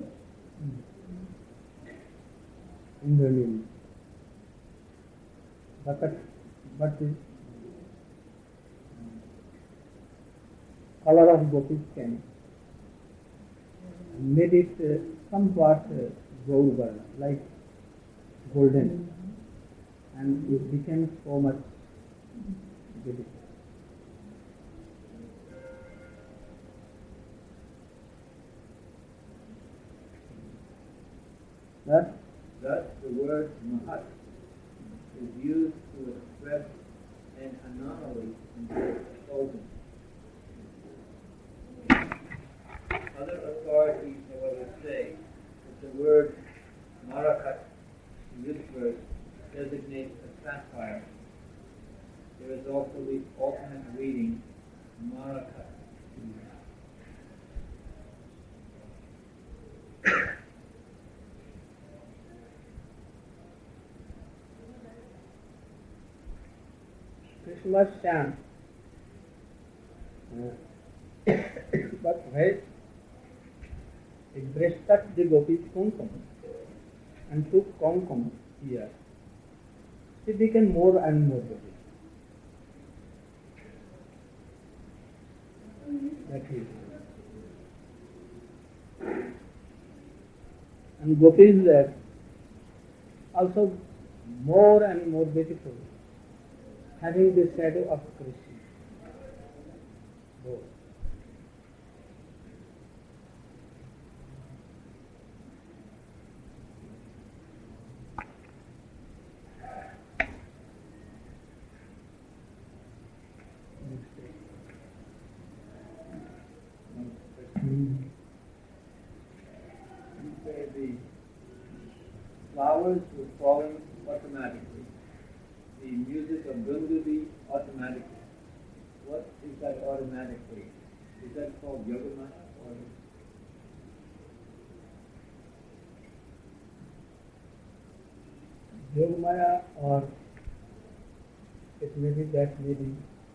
Indralili. But, but the color of gopis came and made it uh, somewhat uh, gold, like golden, and it became so much beautiful. Thus, Thus, the word mahat is used to express an anomaly in clothing. Other authorities, however, say that the word marakat in this verse designates a sapphire. There is also the alternate reading marakat. Krishna was Shyam. Uh, but when he dressed up the gopis kumkum and took kumkum here, she became more and more beautiful. That is. And gopis were also more and more beautiful, having the shadow of Krishna. Both. You say the flowers were falling automatically. The music of Gundubi automatically. What is that automatically? Is that called Yogamaya? Or Yogamaya, or it may be that maybe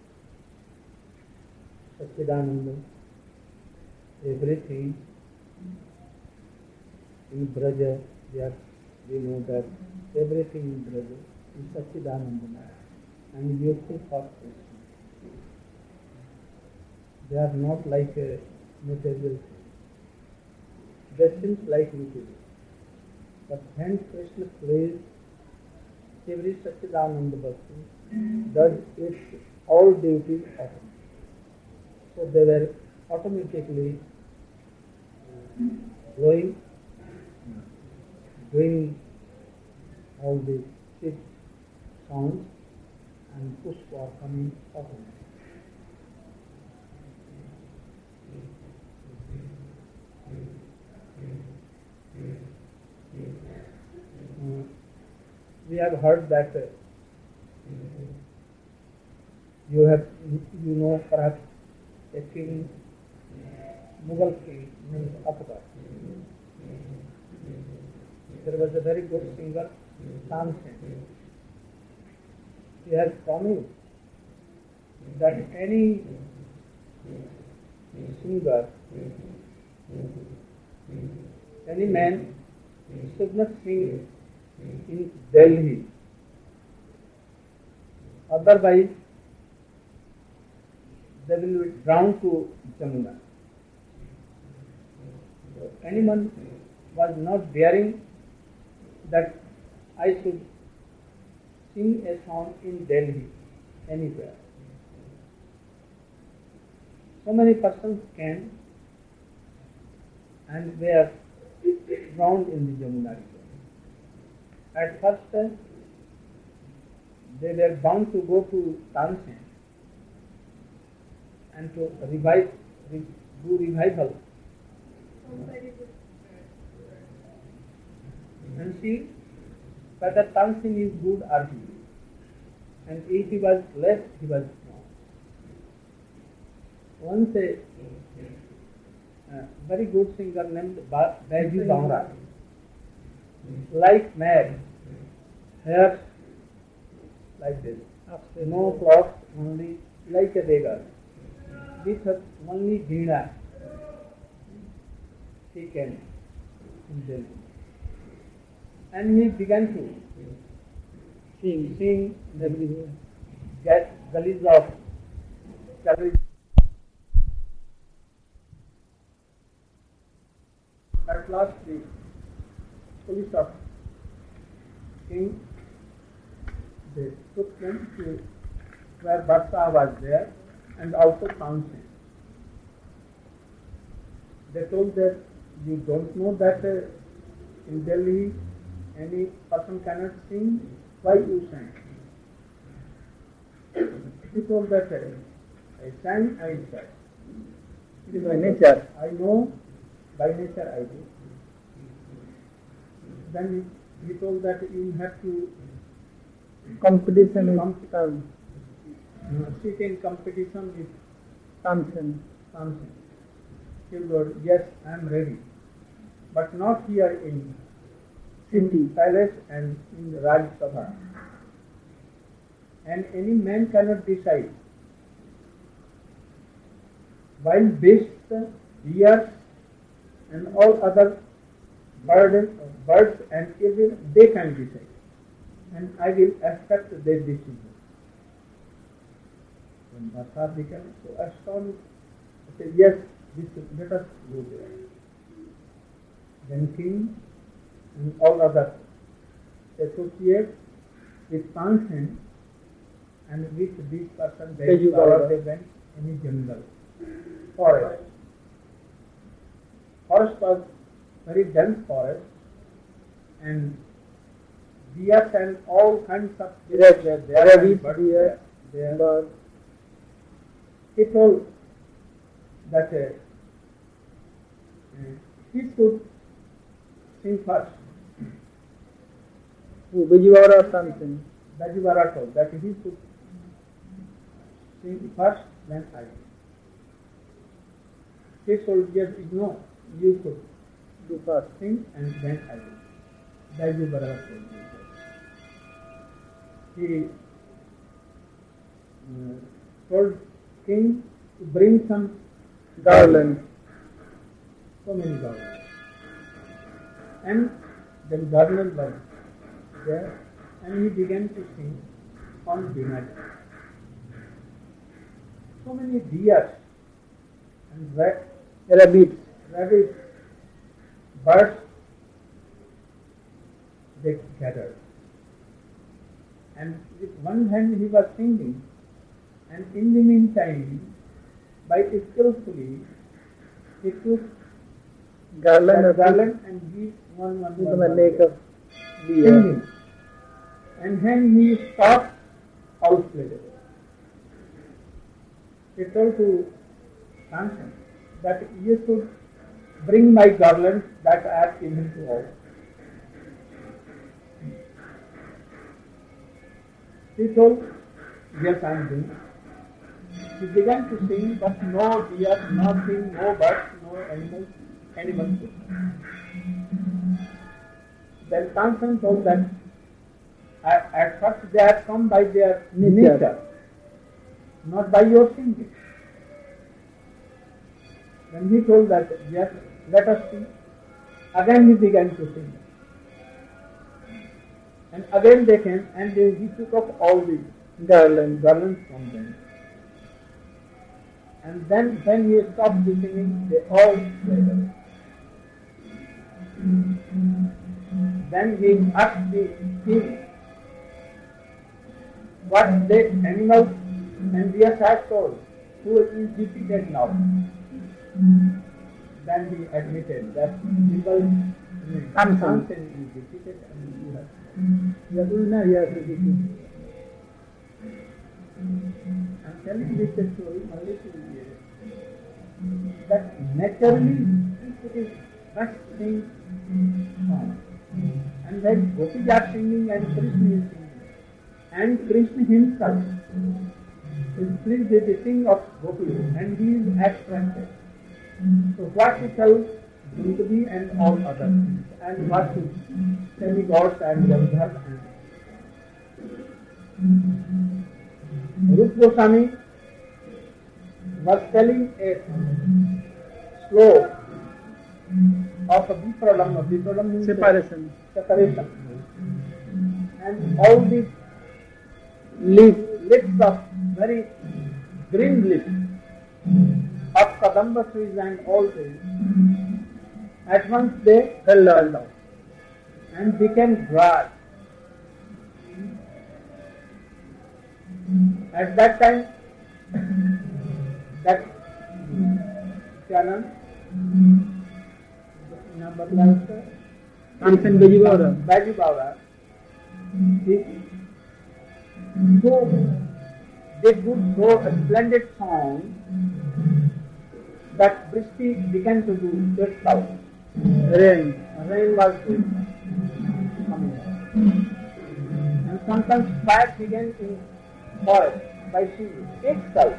Satchidananda, everything in Braja, we, are, we know that everything in Braja is Satchidananda and useful for Krishna. They are not like a material thing. They seem like material. But when Krishna plays, every Satchidananda Bhakti does its all duty of it. So they were automatically blowing, doing all the six sounds, and pushpa are coming automatically. Uh, we have heard that uh, you have, you know, perhaps a king, Mughal king named Akbar. There was a very good singer, Tansen. He has promised that any singer, any man should not sing in Delhi. Otherwise, they will be drowned to Jamuna. So anyone was not daring that I should sing a song in Delhi, anywhere. So many persons came and were drowned in the Jamuna river. At first, uh, they were bound to go to Tansen and to revive, re- do revival and see whether Tansen is good or evil. And if he was less, he was wrong. Once a uh, very good singer named ba- Baiju Bamra, like mad, hair like this, no clothes, only like a beggar, with only veena, he came in Delhi. And he began to sing, sing the get gullies of Delhi. At last, the police of king, they took him to where Barsa was there and also Tansen. They told that you don't know that uh, in Delhi any person cannot sing, why you sang? He told that uh, I sang, I sang. It is by nature. I know, by nature I do. Then he told that you have to competition com- with um, uh, sit in competition with Tansen. Tansen. He told, yes, I am ready, but not here in City. palace and in the Raj Sabha. And any man cannot decide. While beasts, deers, and all other birds, birds and even they can decide. And I will accept their decision. When Barsa became so astonished, I said, yes, this, let us go there. Then king and all others associate with Tansen, and with this person they, Baiju Bamra. they went in a jungle, forest. Forest was very dense forest, and deer and all kinds of Rabbits, were there, rabbits, and birds deer, were there. bird. He told that uh, uh, he should sing first. Who, Bijivara or Tansen? Bajivara told that he should sing first, then I. His soldiers no, you should Do first. sing and then I will. Bajivara told me that. he uh, told king to bring some garland. so many garlands. And then garland was there, and he began to sing on Vinayak. So many deers and ra- Rabbits. rabbits, birds, they gathered. And with one hand he was singing, and in the meantime, by skillfully, he took Garland that of garland and gave one one with one, the one, neck of deer. singing. And when he stopped, all fled. He told to Samson that you should bring my garland that I have given to all. He told, yes, I am doing. He began to sing, but no deer, nothing, no birds, no animals, animals. Then Samson told that at, at first they have come by their Nature. nature, not by your singing. When he told that, yes, let us see, again he began to sing. And again they came, and he took up all the Garland. garlands from them. And then when he stopped the singing, they all fled away. Then he asked the king, what the animals and deer have told, who is defeated now? Then he admitted that people, Samson. is defeated and you have. Yes, no, yes, it is. I'm telling this story only to you that naturally it is first thing song. And when Gopis are singing and Krishna is singing, and Krishna himself is pleased with the sing of Gopis and he is attracted. So what to tell Dunkavi and all others, and what to demigods and Gandharva and Rupa Goswami was telling a slope of a Vipralam, Vipralam means Separation. separation. And all the leaves, leaves of very green leaves of Kadamba trees and all trees, at once they fell down and became dry. At that time, that Chanan, number one, Samson Bajibara. Bajibara, he so they could go a splendid song that Brishti began to do just out. Rain. Rain was coming. And sometimes fire began in forest by sea itself.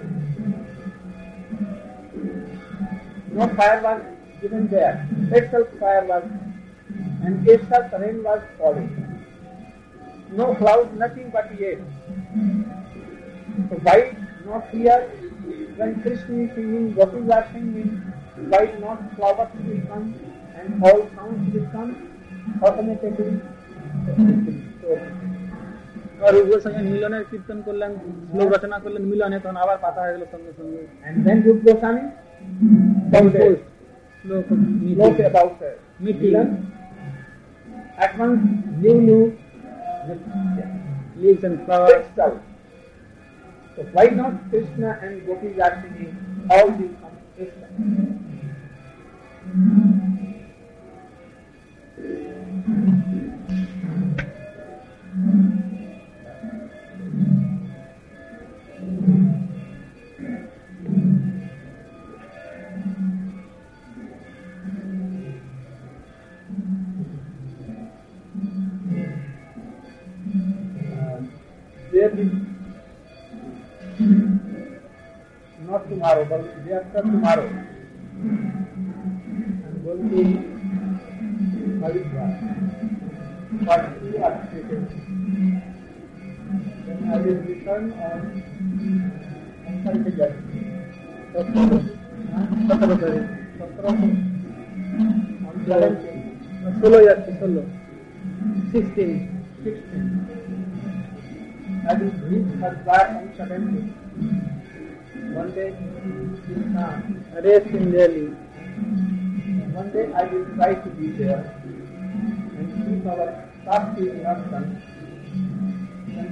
No fire was given there. Itself fire was, and itself rain was falling. No cloud, nothing but air. So why not here? When Krishna is singing, Gopis are singing, why not flowers will come and all sounds will come automatically? So, और वो संगे मिलने कीर्तन करलें लोग रचना करलें मिलने तो नावर पाता है लोग संगे संगे and then Rupa Goswami composed लोग spoke about uh, meeting Milan. At once new new leaves and flowers. itself. So why not Krishna and Gopis are singing all these songs itself? There is not tomorrow, but day after tomorrow, I'm going to Haridwar for two articles. I will return on on Sunday. सत्रह तारीख On seventeen, ষোলো যাচ্ছে ষোলো sixteen sixteen. I will reach her back on seventeen. One day, uh, rest in Delhi one day I will try to be there and keep our task is not done. And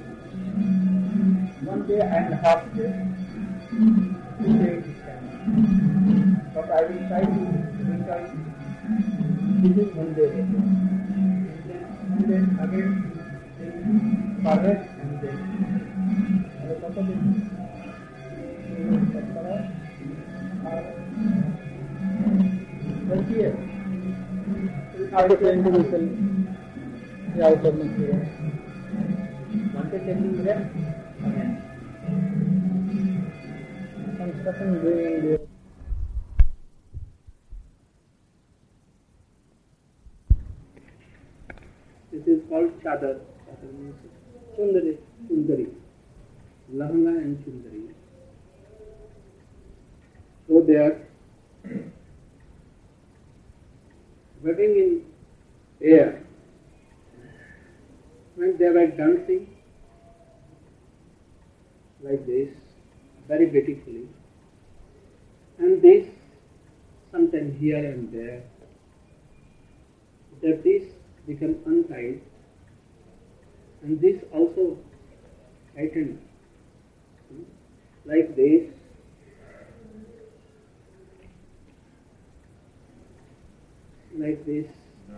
one day and a half day, two days can. But I will try to return within one day. And then one day again, parade and then. And then twentieth. आपको train को whistle या out of monthly One day taking rest again. Construction doing This is called chadar. Chadar means chundari. Chundari. Lahanga and chundari. So they are wedding in air. When they were dancing like this, very beautifully, and this sometimes here and there, that this become untied, and this also tightened, like this. Like this.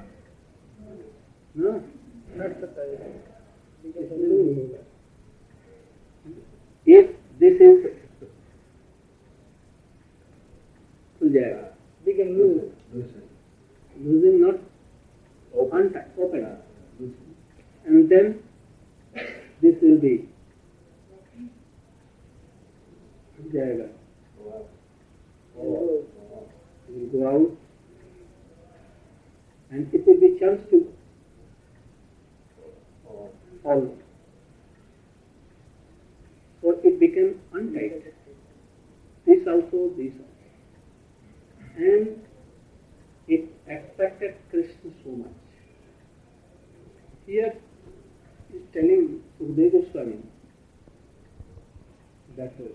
No? not the If this is खुल जाएगा, begin lose losing not open, open, and then this will be खुल जाएगा, it will go out, and it will be chance to fall. So it became untight. This also, this also. And it attracted Krishna so much. Here he is telling Sukadeva Goswami that uh,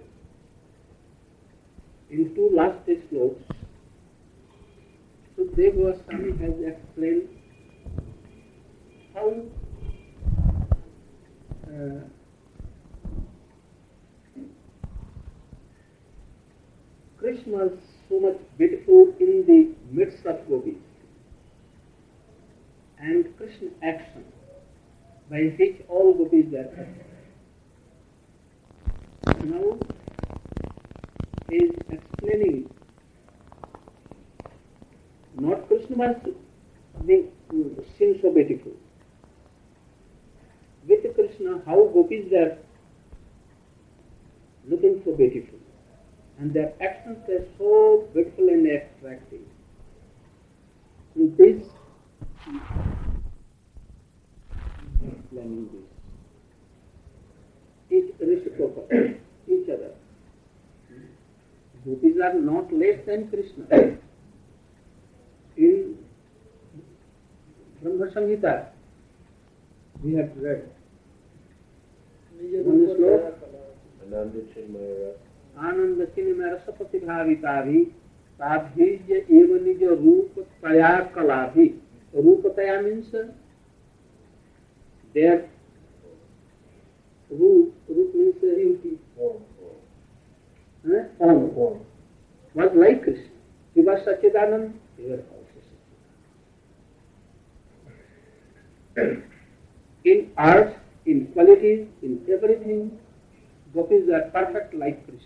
in two last slokas, Sukadeva Goswami has explained how uh, Krishna was so much beautiful in the midst of gopis, and Krishna action by which all gopis were affected. Now he is explaining not Krishna was being seen so beautiful. With Krishna, how gopis were looking so beautiful, and their actions were so beautiful and attractive. In this, explaining this, each reciprocal, each other. Gopis are not less than Krishna. In Brahma Samhita, we have read one sloka, Ananda Chinmaya आनंद चिन्मय रसपति भाविता भी ताभीज एव निज रूप तया कला भी. रूप तया means their रूप रूप means beauty. Eh? Form was like Krishna. He was Sachidanand. They were also Sachidanand. In art, in qualities, in everything, gopis are perfect like Krishna.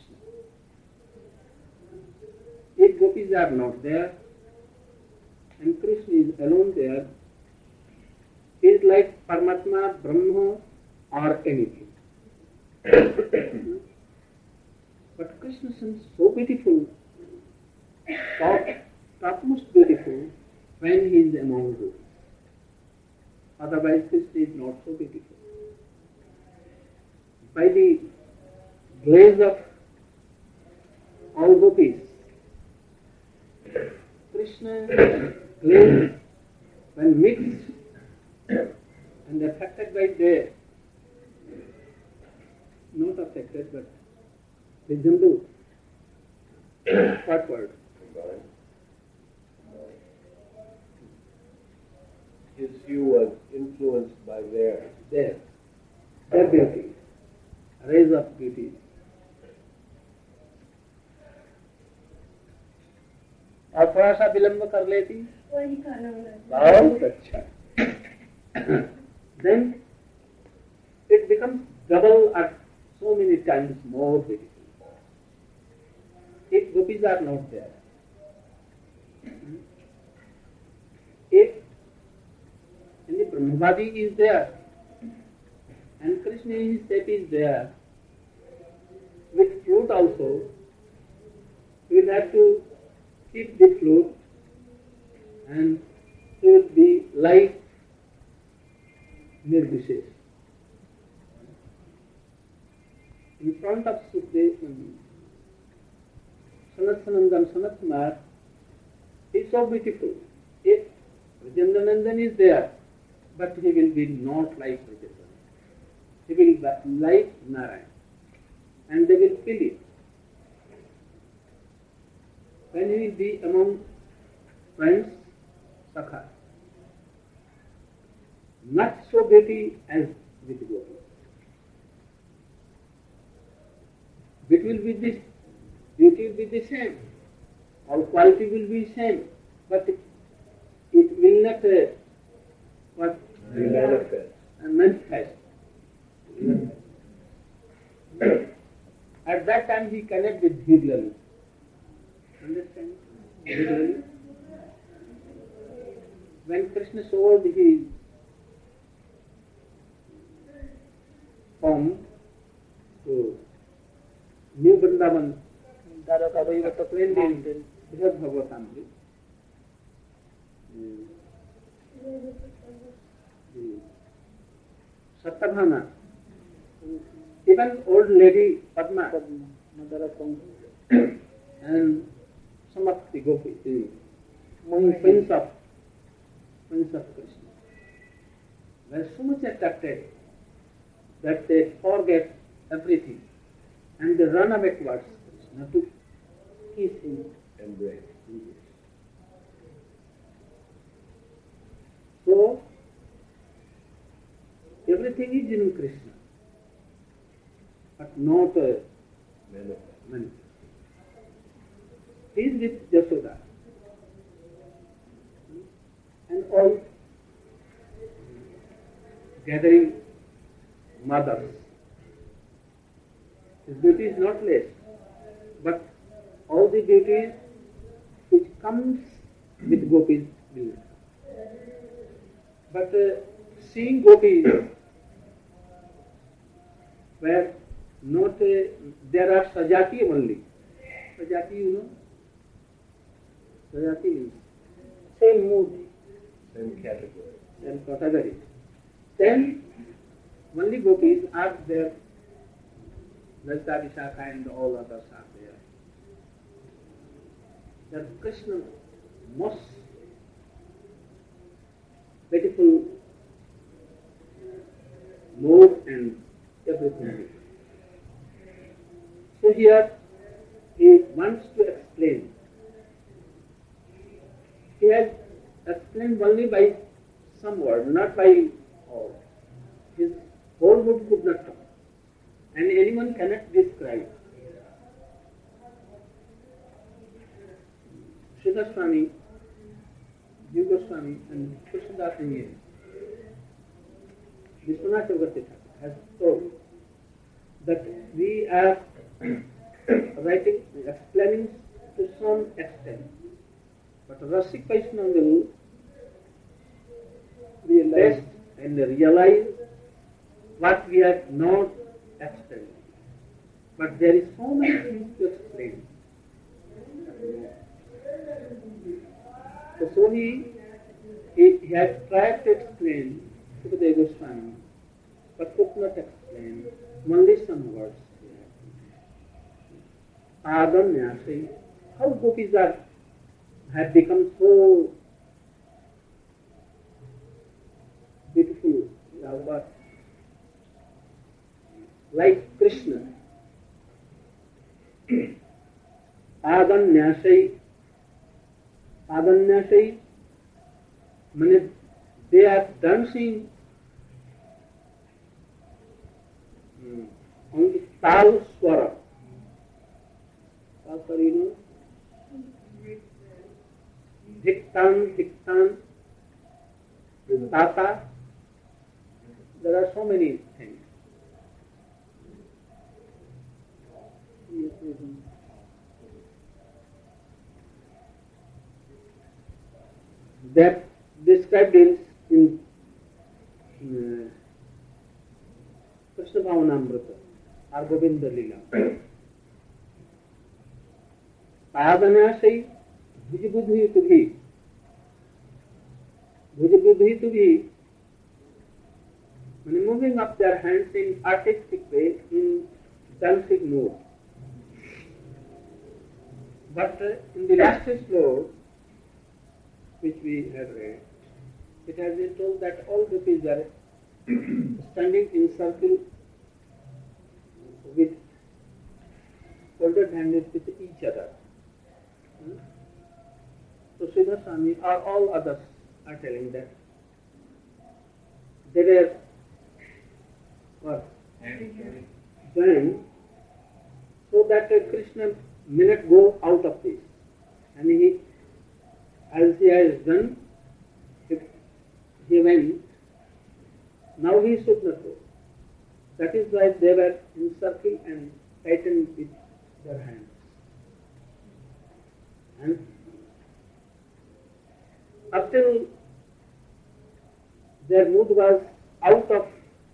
If gopis are not there, and Krishna is alone there, he is like Paramatma, Brahma, or anything. But Krishna seems so beautiful, top, topmost beautiful, when he is among gopis. Otherwise, Krishna is not so beautiful. by the glaze of all gopis. Krishna glaze, when mixed and affected by their, not affected but resemble, what word? His hue was influenced by their. Their, their beauty, rays of beauty. और थोड़ा सा विलंब कर लेती वही खाना बहुत अच्छा. Then it becomes double or so many times more beautiful. If gopis are not there, if any Brahmavadi is there and Krishna in his shape is there, with flute also, we will have to keep the flute and he will be like Nirvishesh. In front of Sukdev, Sanat Sanandan, Sanat Kumar is so beautiful. If Rajendranandan is there, but he will be not like Rajendranandan. He will be like Narayan. And they will feel it. When he will be among friends, Sakha, not so beauty as with Gopi. It will be this, beauty will be the same, all quality will be same, but it, it will not uh, what Manifest. uh, manifest. At that time he connected with Dhirlali. Understand? Dhirlali. When Krishna showed his form to New Vrindavan, Dwaraka he was explained in Brihad Bhagavatamrita. Satyabhama, even old lady Padma, mother of Kong, and some of the gopis, the queens of queens of Krishna, were so much attracted that they forget everything and they run away towards Krishna to kiss him. Embrace. So everything is in Krishna, but not uh, Manifest. manifest. He is with Jasoda and all gathering mothers. His beauty is not less, but all the beauties which comes with gopis will come. But uh, seeing gopis where not uh, there are sajati only. Sajati, you know? Sajati means same mood, Same category. same category. Then only gopis are there. Lalita, Vishakha and all others are there. That Krishna most beautiful mood and everything. So here he wants to explain. He has explained only by some word, not by all. His whole mood could not come. And anyone cannot describe. Sri Goswami, Jiva Goswami and Krishnadas Iyer, Vishwanath Chakravarti has told that we are writing, explaining to some extent, but Rasik Vaishnava will realize and realize what we have not explained. But there is so many things to explain. So, so he, he, he has tried to explain Sukadeva Goswami, but could not explain only some words. Adanyasai. How gopis are have become so beautiful, like Krishna. Adanyasai. Adanyasai means they are dancing on the tal swara. Tal swara, you know? Dhiktan, Dhiktan, Tata. There are so many things. That described in, in uh, Krishna Bhavanamrita or Govinda Lila. Padanasai Bhujabudhi Tubhi. Bhujabudhi Tubhi, when moving up their hands in artistic way, in dancing mode. But uh, in the last sloka, which we have read, it has been told that all gopis are standing in circle with folded hands with each other. Hmm? So Sridhar Swami or all others are telling that they were what? Joined so that uh, Krishna may not go out of this. And he, as he has done, if he went, now he should not go. That is why they were in circle and tightened with their hands. And up till their mood was out of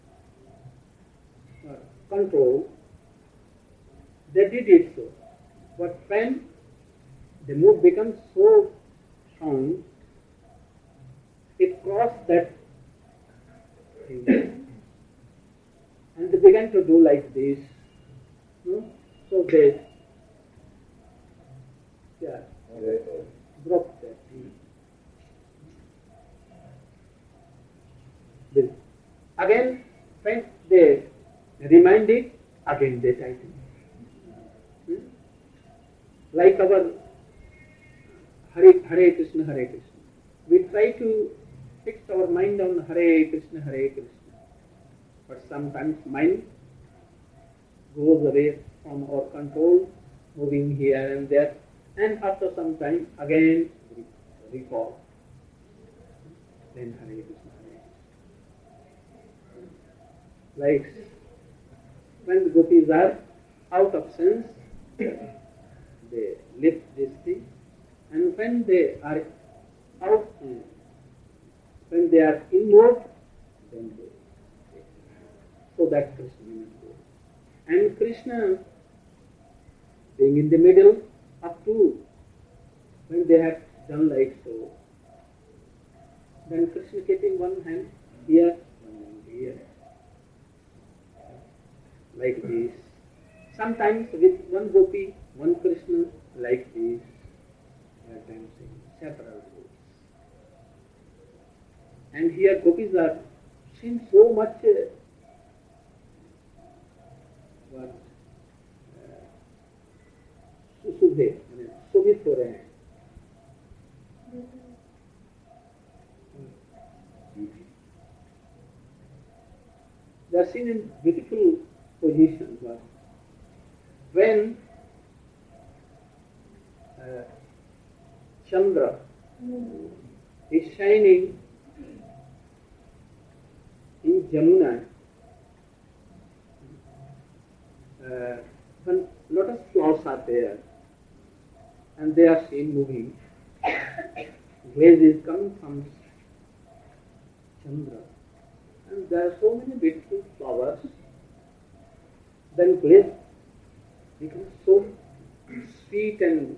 uh, control, they did it so. But when the mood becomes so strong, it crossed that thing. And they began to do like this. No? So they yeah, broke that thing. Then again, when they remind it, again they tighten. Hmm? Like our Hare, Hare Krishna, Hare Krishna. We try to fix our mind on Hare Krishna, Hare Krishna. But sometimes mind goes away from our control, moving here and there, and after some time again recall. Then Hare Krishna, Hare Krishna. Like when the gopis are out of sense, they lift this thing, and when they are out, when they are inward, then they so that Krishna will not go. And Krishna being in the middle up to when they have done like so, then Krishna keeping one hand here, one hand here, like this. Sometimes with one gopi, one Krishna, like this, they are dancing several ways. And here gopis are seen so much uh, what सुशुभे माने शोभित हो रहे हैं. They are seen in beautiful positions. When uh, Chandra is shining in Jamuna, uh, when lotus flowers are there and they are seen moving, glaze is coming from Chandra, and there are so many beautiful flowers, then glaze becomes so sweet and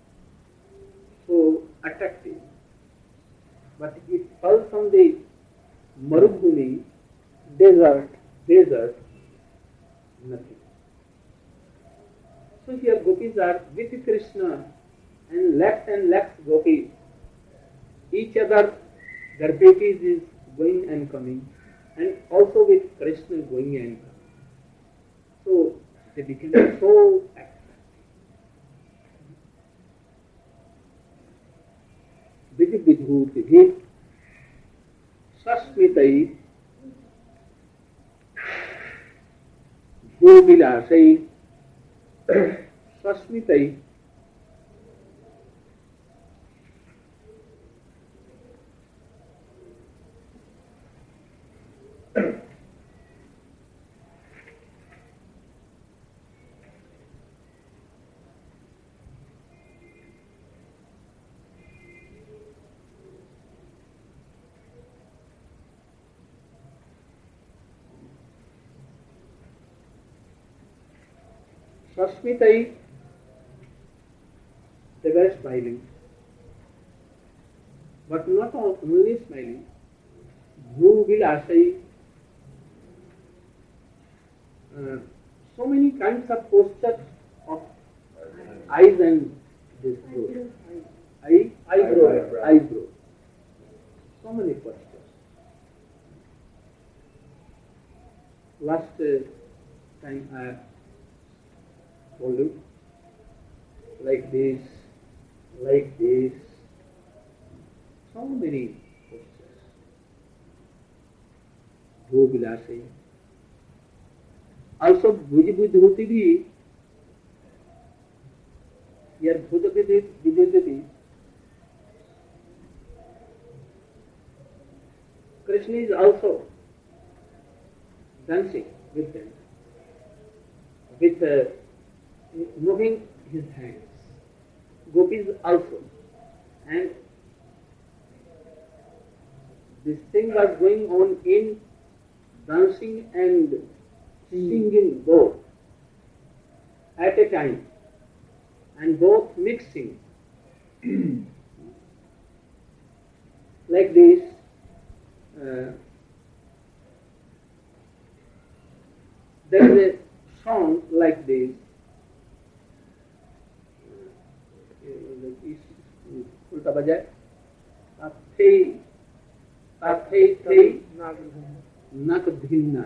so attractive. But it falls on the Marubhumi, desert, desert, nothing. So here gopis are with Krishna and lakhs and lakhs gopis. Each other, their beauties is going and coming, and also with Krishna going and coming. So they became so attractive. Vidhi vidhuti sasmitai govilasai sasmitai Sasmitai, they were smiling, but not only smiling. Bhuvilasai, uh, so many kinds of postures of eyes and this brow. Eye, eyebrow, eyebrow, eyebrow. So many postures. Last uh, time I told you, like this, like this, so many postures. Bhuvilasi. Also, Bhujibudhuti bhi, here Bhujibudhuti, Krishna is also dancing with them, with uh, moving his hands. Gopis also. And this thing was going on in dancing and singing both at a time, and both mixing. Like this, uh, there is a song like this. उल्टा बजाय ताथे ताथे थे नक भिन्ना.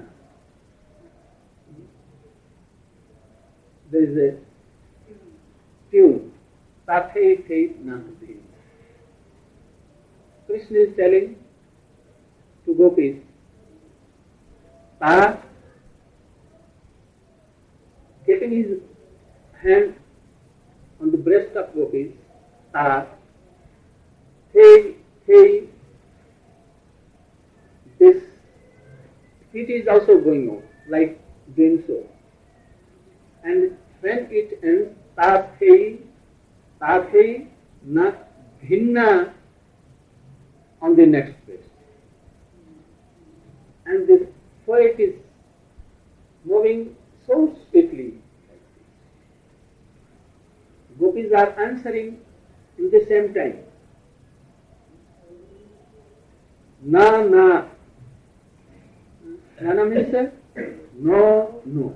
There is a tune. Tathe the nak bhinna. Krishna is telling to gopis, Ta, getting his hand on the breast of gopis, Ta, Hey, hey, this it is also going on, like doing so. And when it ends, Tathe, Tathe, na bhinna on the next page. And this poet is moving so swiftly. Gopis are answering in the same time. Na, na. Na, na means no, no.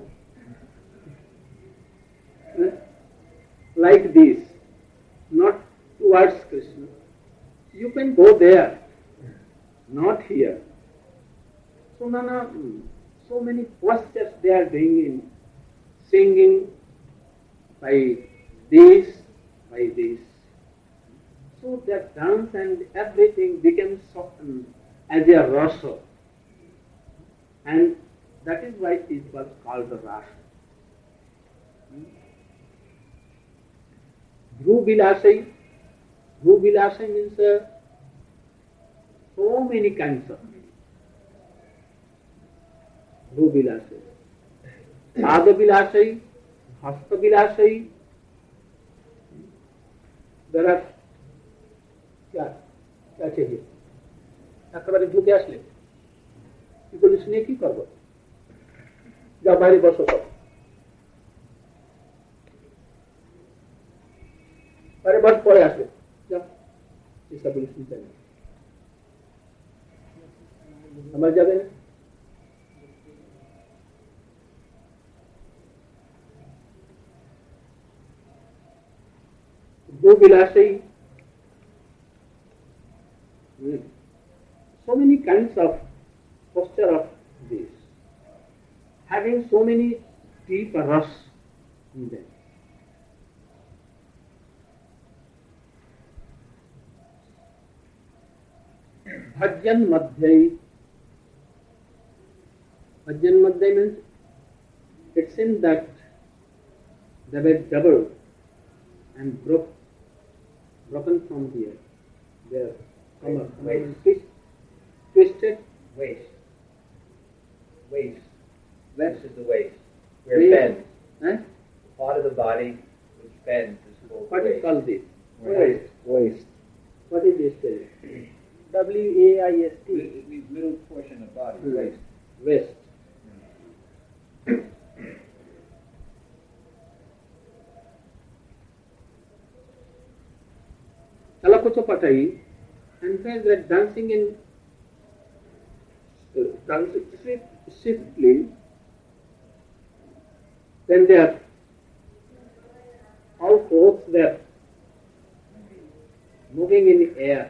Like this, not towards Krishna. You can go there, not here. So, na, na, so many postures they are doing in singing by this, by this. So that dance and everything becomes softened as a rasa. And that is why it was called the rasa. Dhruvilasai. Dhruvilasai means uh, so many kinds of Dhruvilasai. Adavilasai, Hastavilasai. There are क्या क्या चाहिए একেবারে ঢুকে আসলে কি বলিস নিয়ে কি করবো যা বাইরে বসো সব বাইরে বস পরে আসবে যা এসব বলিস নিতে না আমার যাবে না Govilasai, so many kinds of posture of this, having so many deep ras in them. Bhajan Madhyai. Bhajan Madhyai means it seems that they were doubled and broke, broken from here. Their comma, Waist. twist, twisted Waist. Waist. Waist. This is the waist. Where Waist. it bends. Eh? Part of the body which bends is called What is waist. called this? Waist. Waste. What is this? W A I S T. It means middle portion of body. Hmm. Waist. Waist. Talakochapatai, and when they are dancing in uh, dancing swift, swiftly, then they are all clothes they are moving in the air.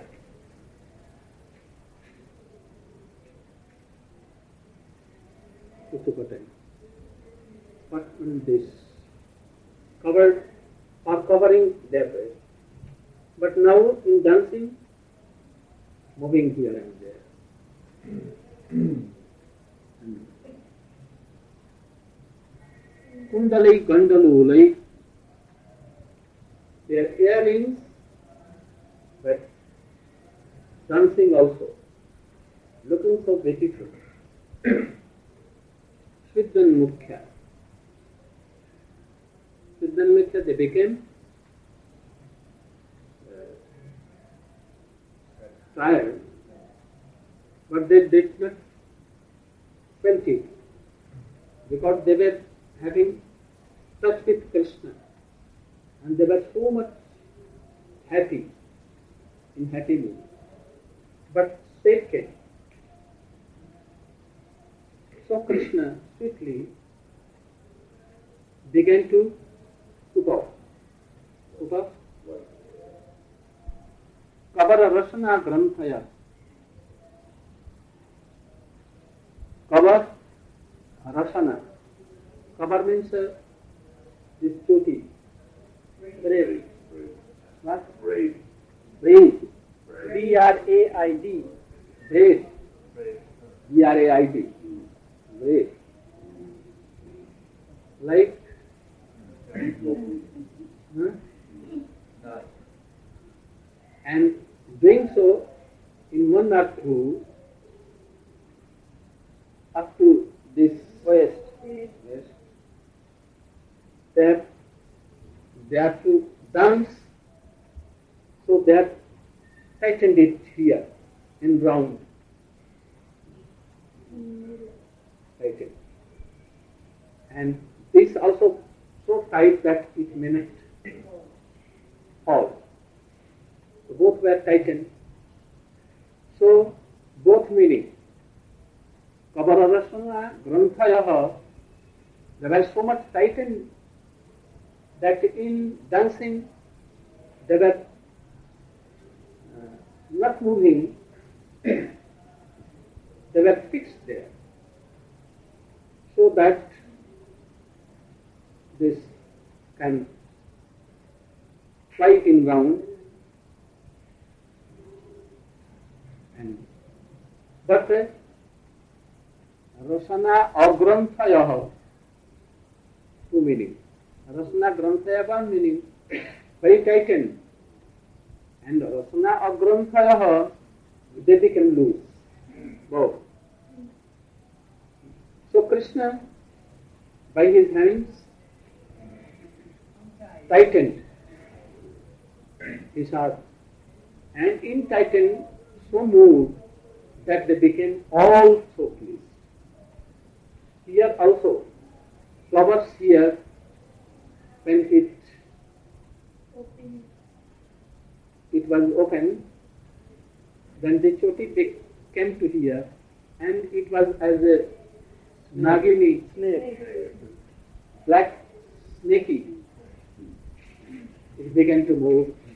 Kuchupatai. What is this? Covered or covering their face. But now in dancing, moving here and there. Kundalai Gandalulai, their earrings, but dancing also, looking so beautiful. Svidhan Mukhya. Svidhan Mukhya, they became tired, but they did not felt it because they were having touch with Krishna and they were so much happy, in happy mood. But state came. So Krishna sweetly began to upa. Upa? Kavara Rasana Granthaya. Kavar Rasana. Kavar means uh, this choti. Braid. What? Braid. Braid. B R A I D. Braid. B R A I D. Braid. Like? Huh? Not. And doing so in one or two up to this waist. Yes. They have, they have to dance, so they have tightened it here in round. Tightened. And this also so tight that it may not fall. So both were tightened. So both meaning. Kavararasana Granthayaha, they were so much tightened that in dancing they were uh, not moving, they were fixed there. So that this can fly in round and but uh, Rasana or Granthaya, two meaning. Rasana Granthaya, one meaning, very tightened. And Rasana or Granthaya, they became loose. Both. So Krishna, by his hands, tightened his heart. And in tightened, so moved that they became all so pleased. Here also, flowers here, when it it was open, then the choti came to here, and it was as a Nagini snake, black snaky. It began to move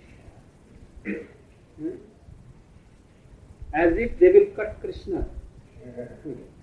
as if they will cut Krishna.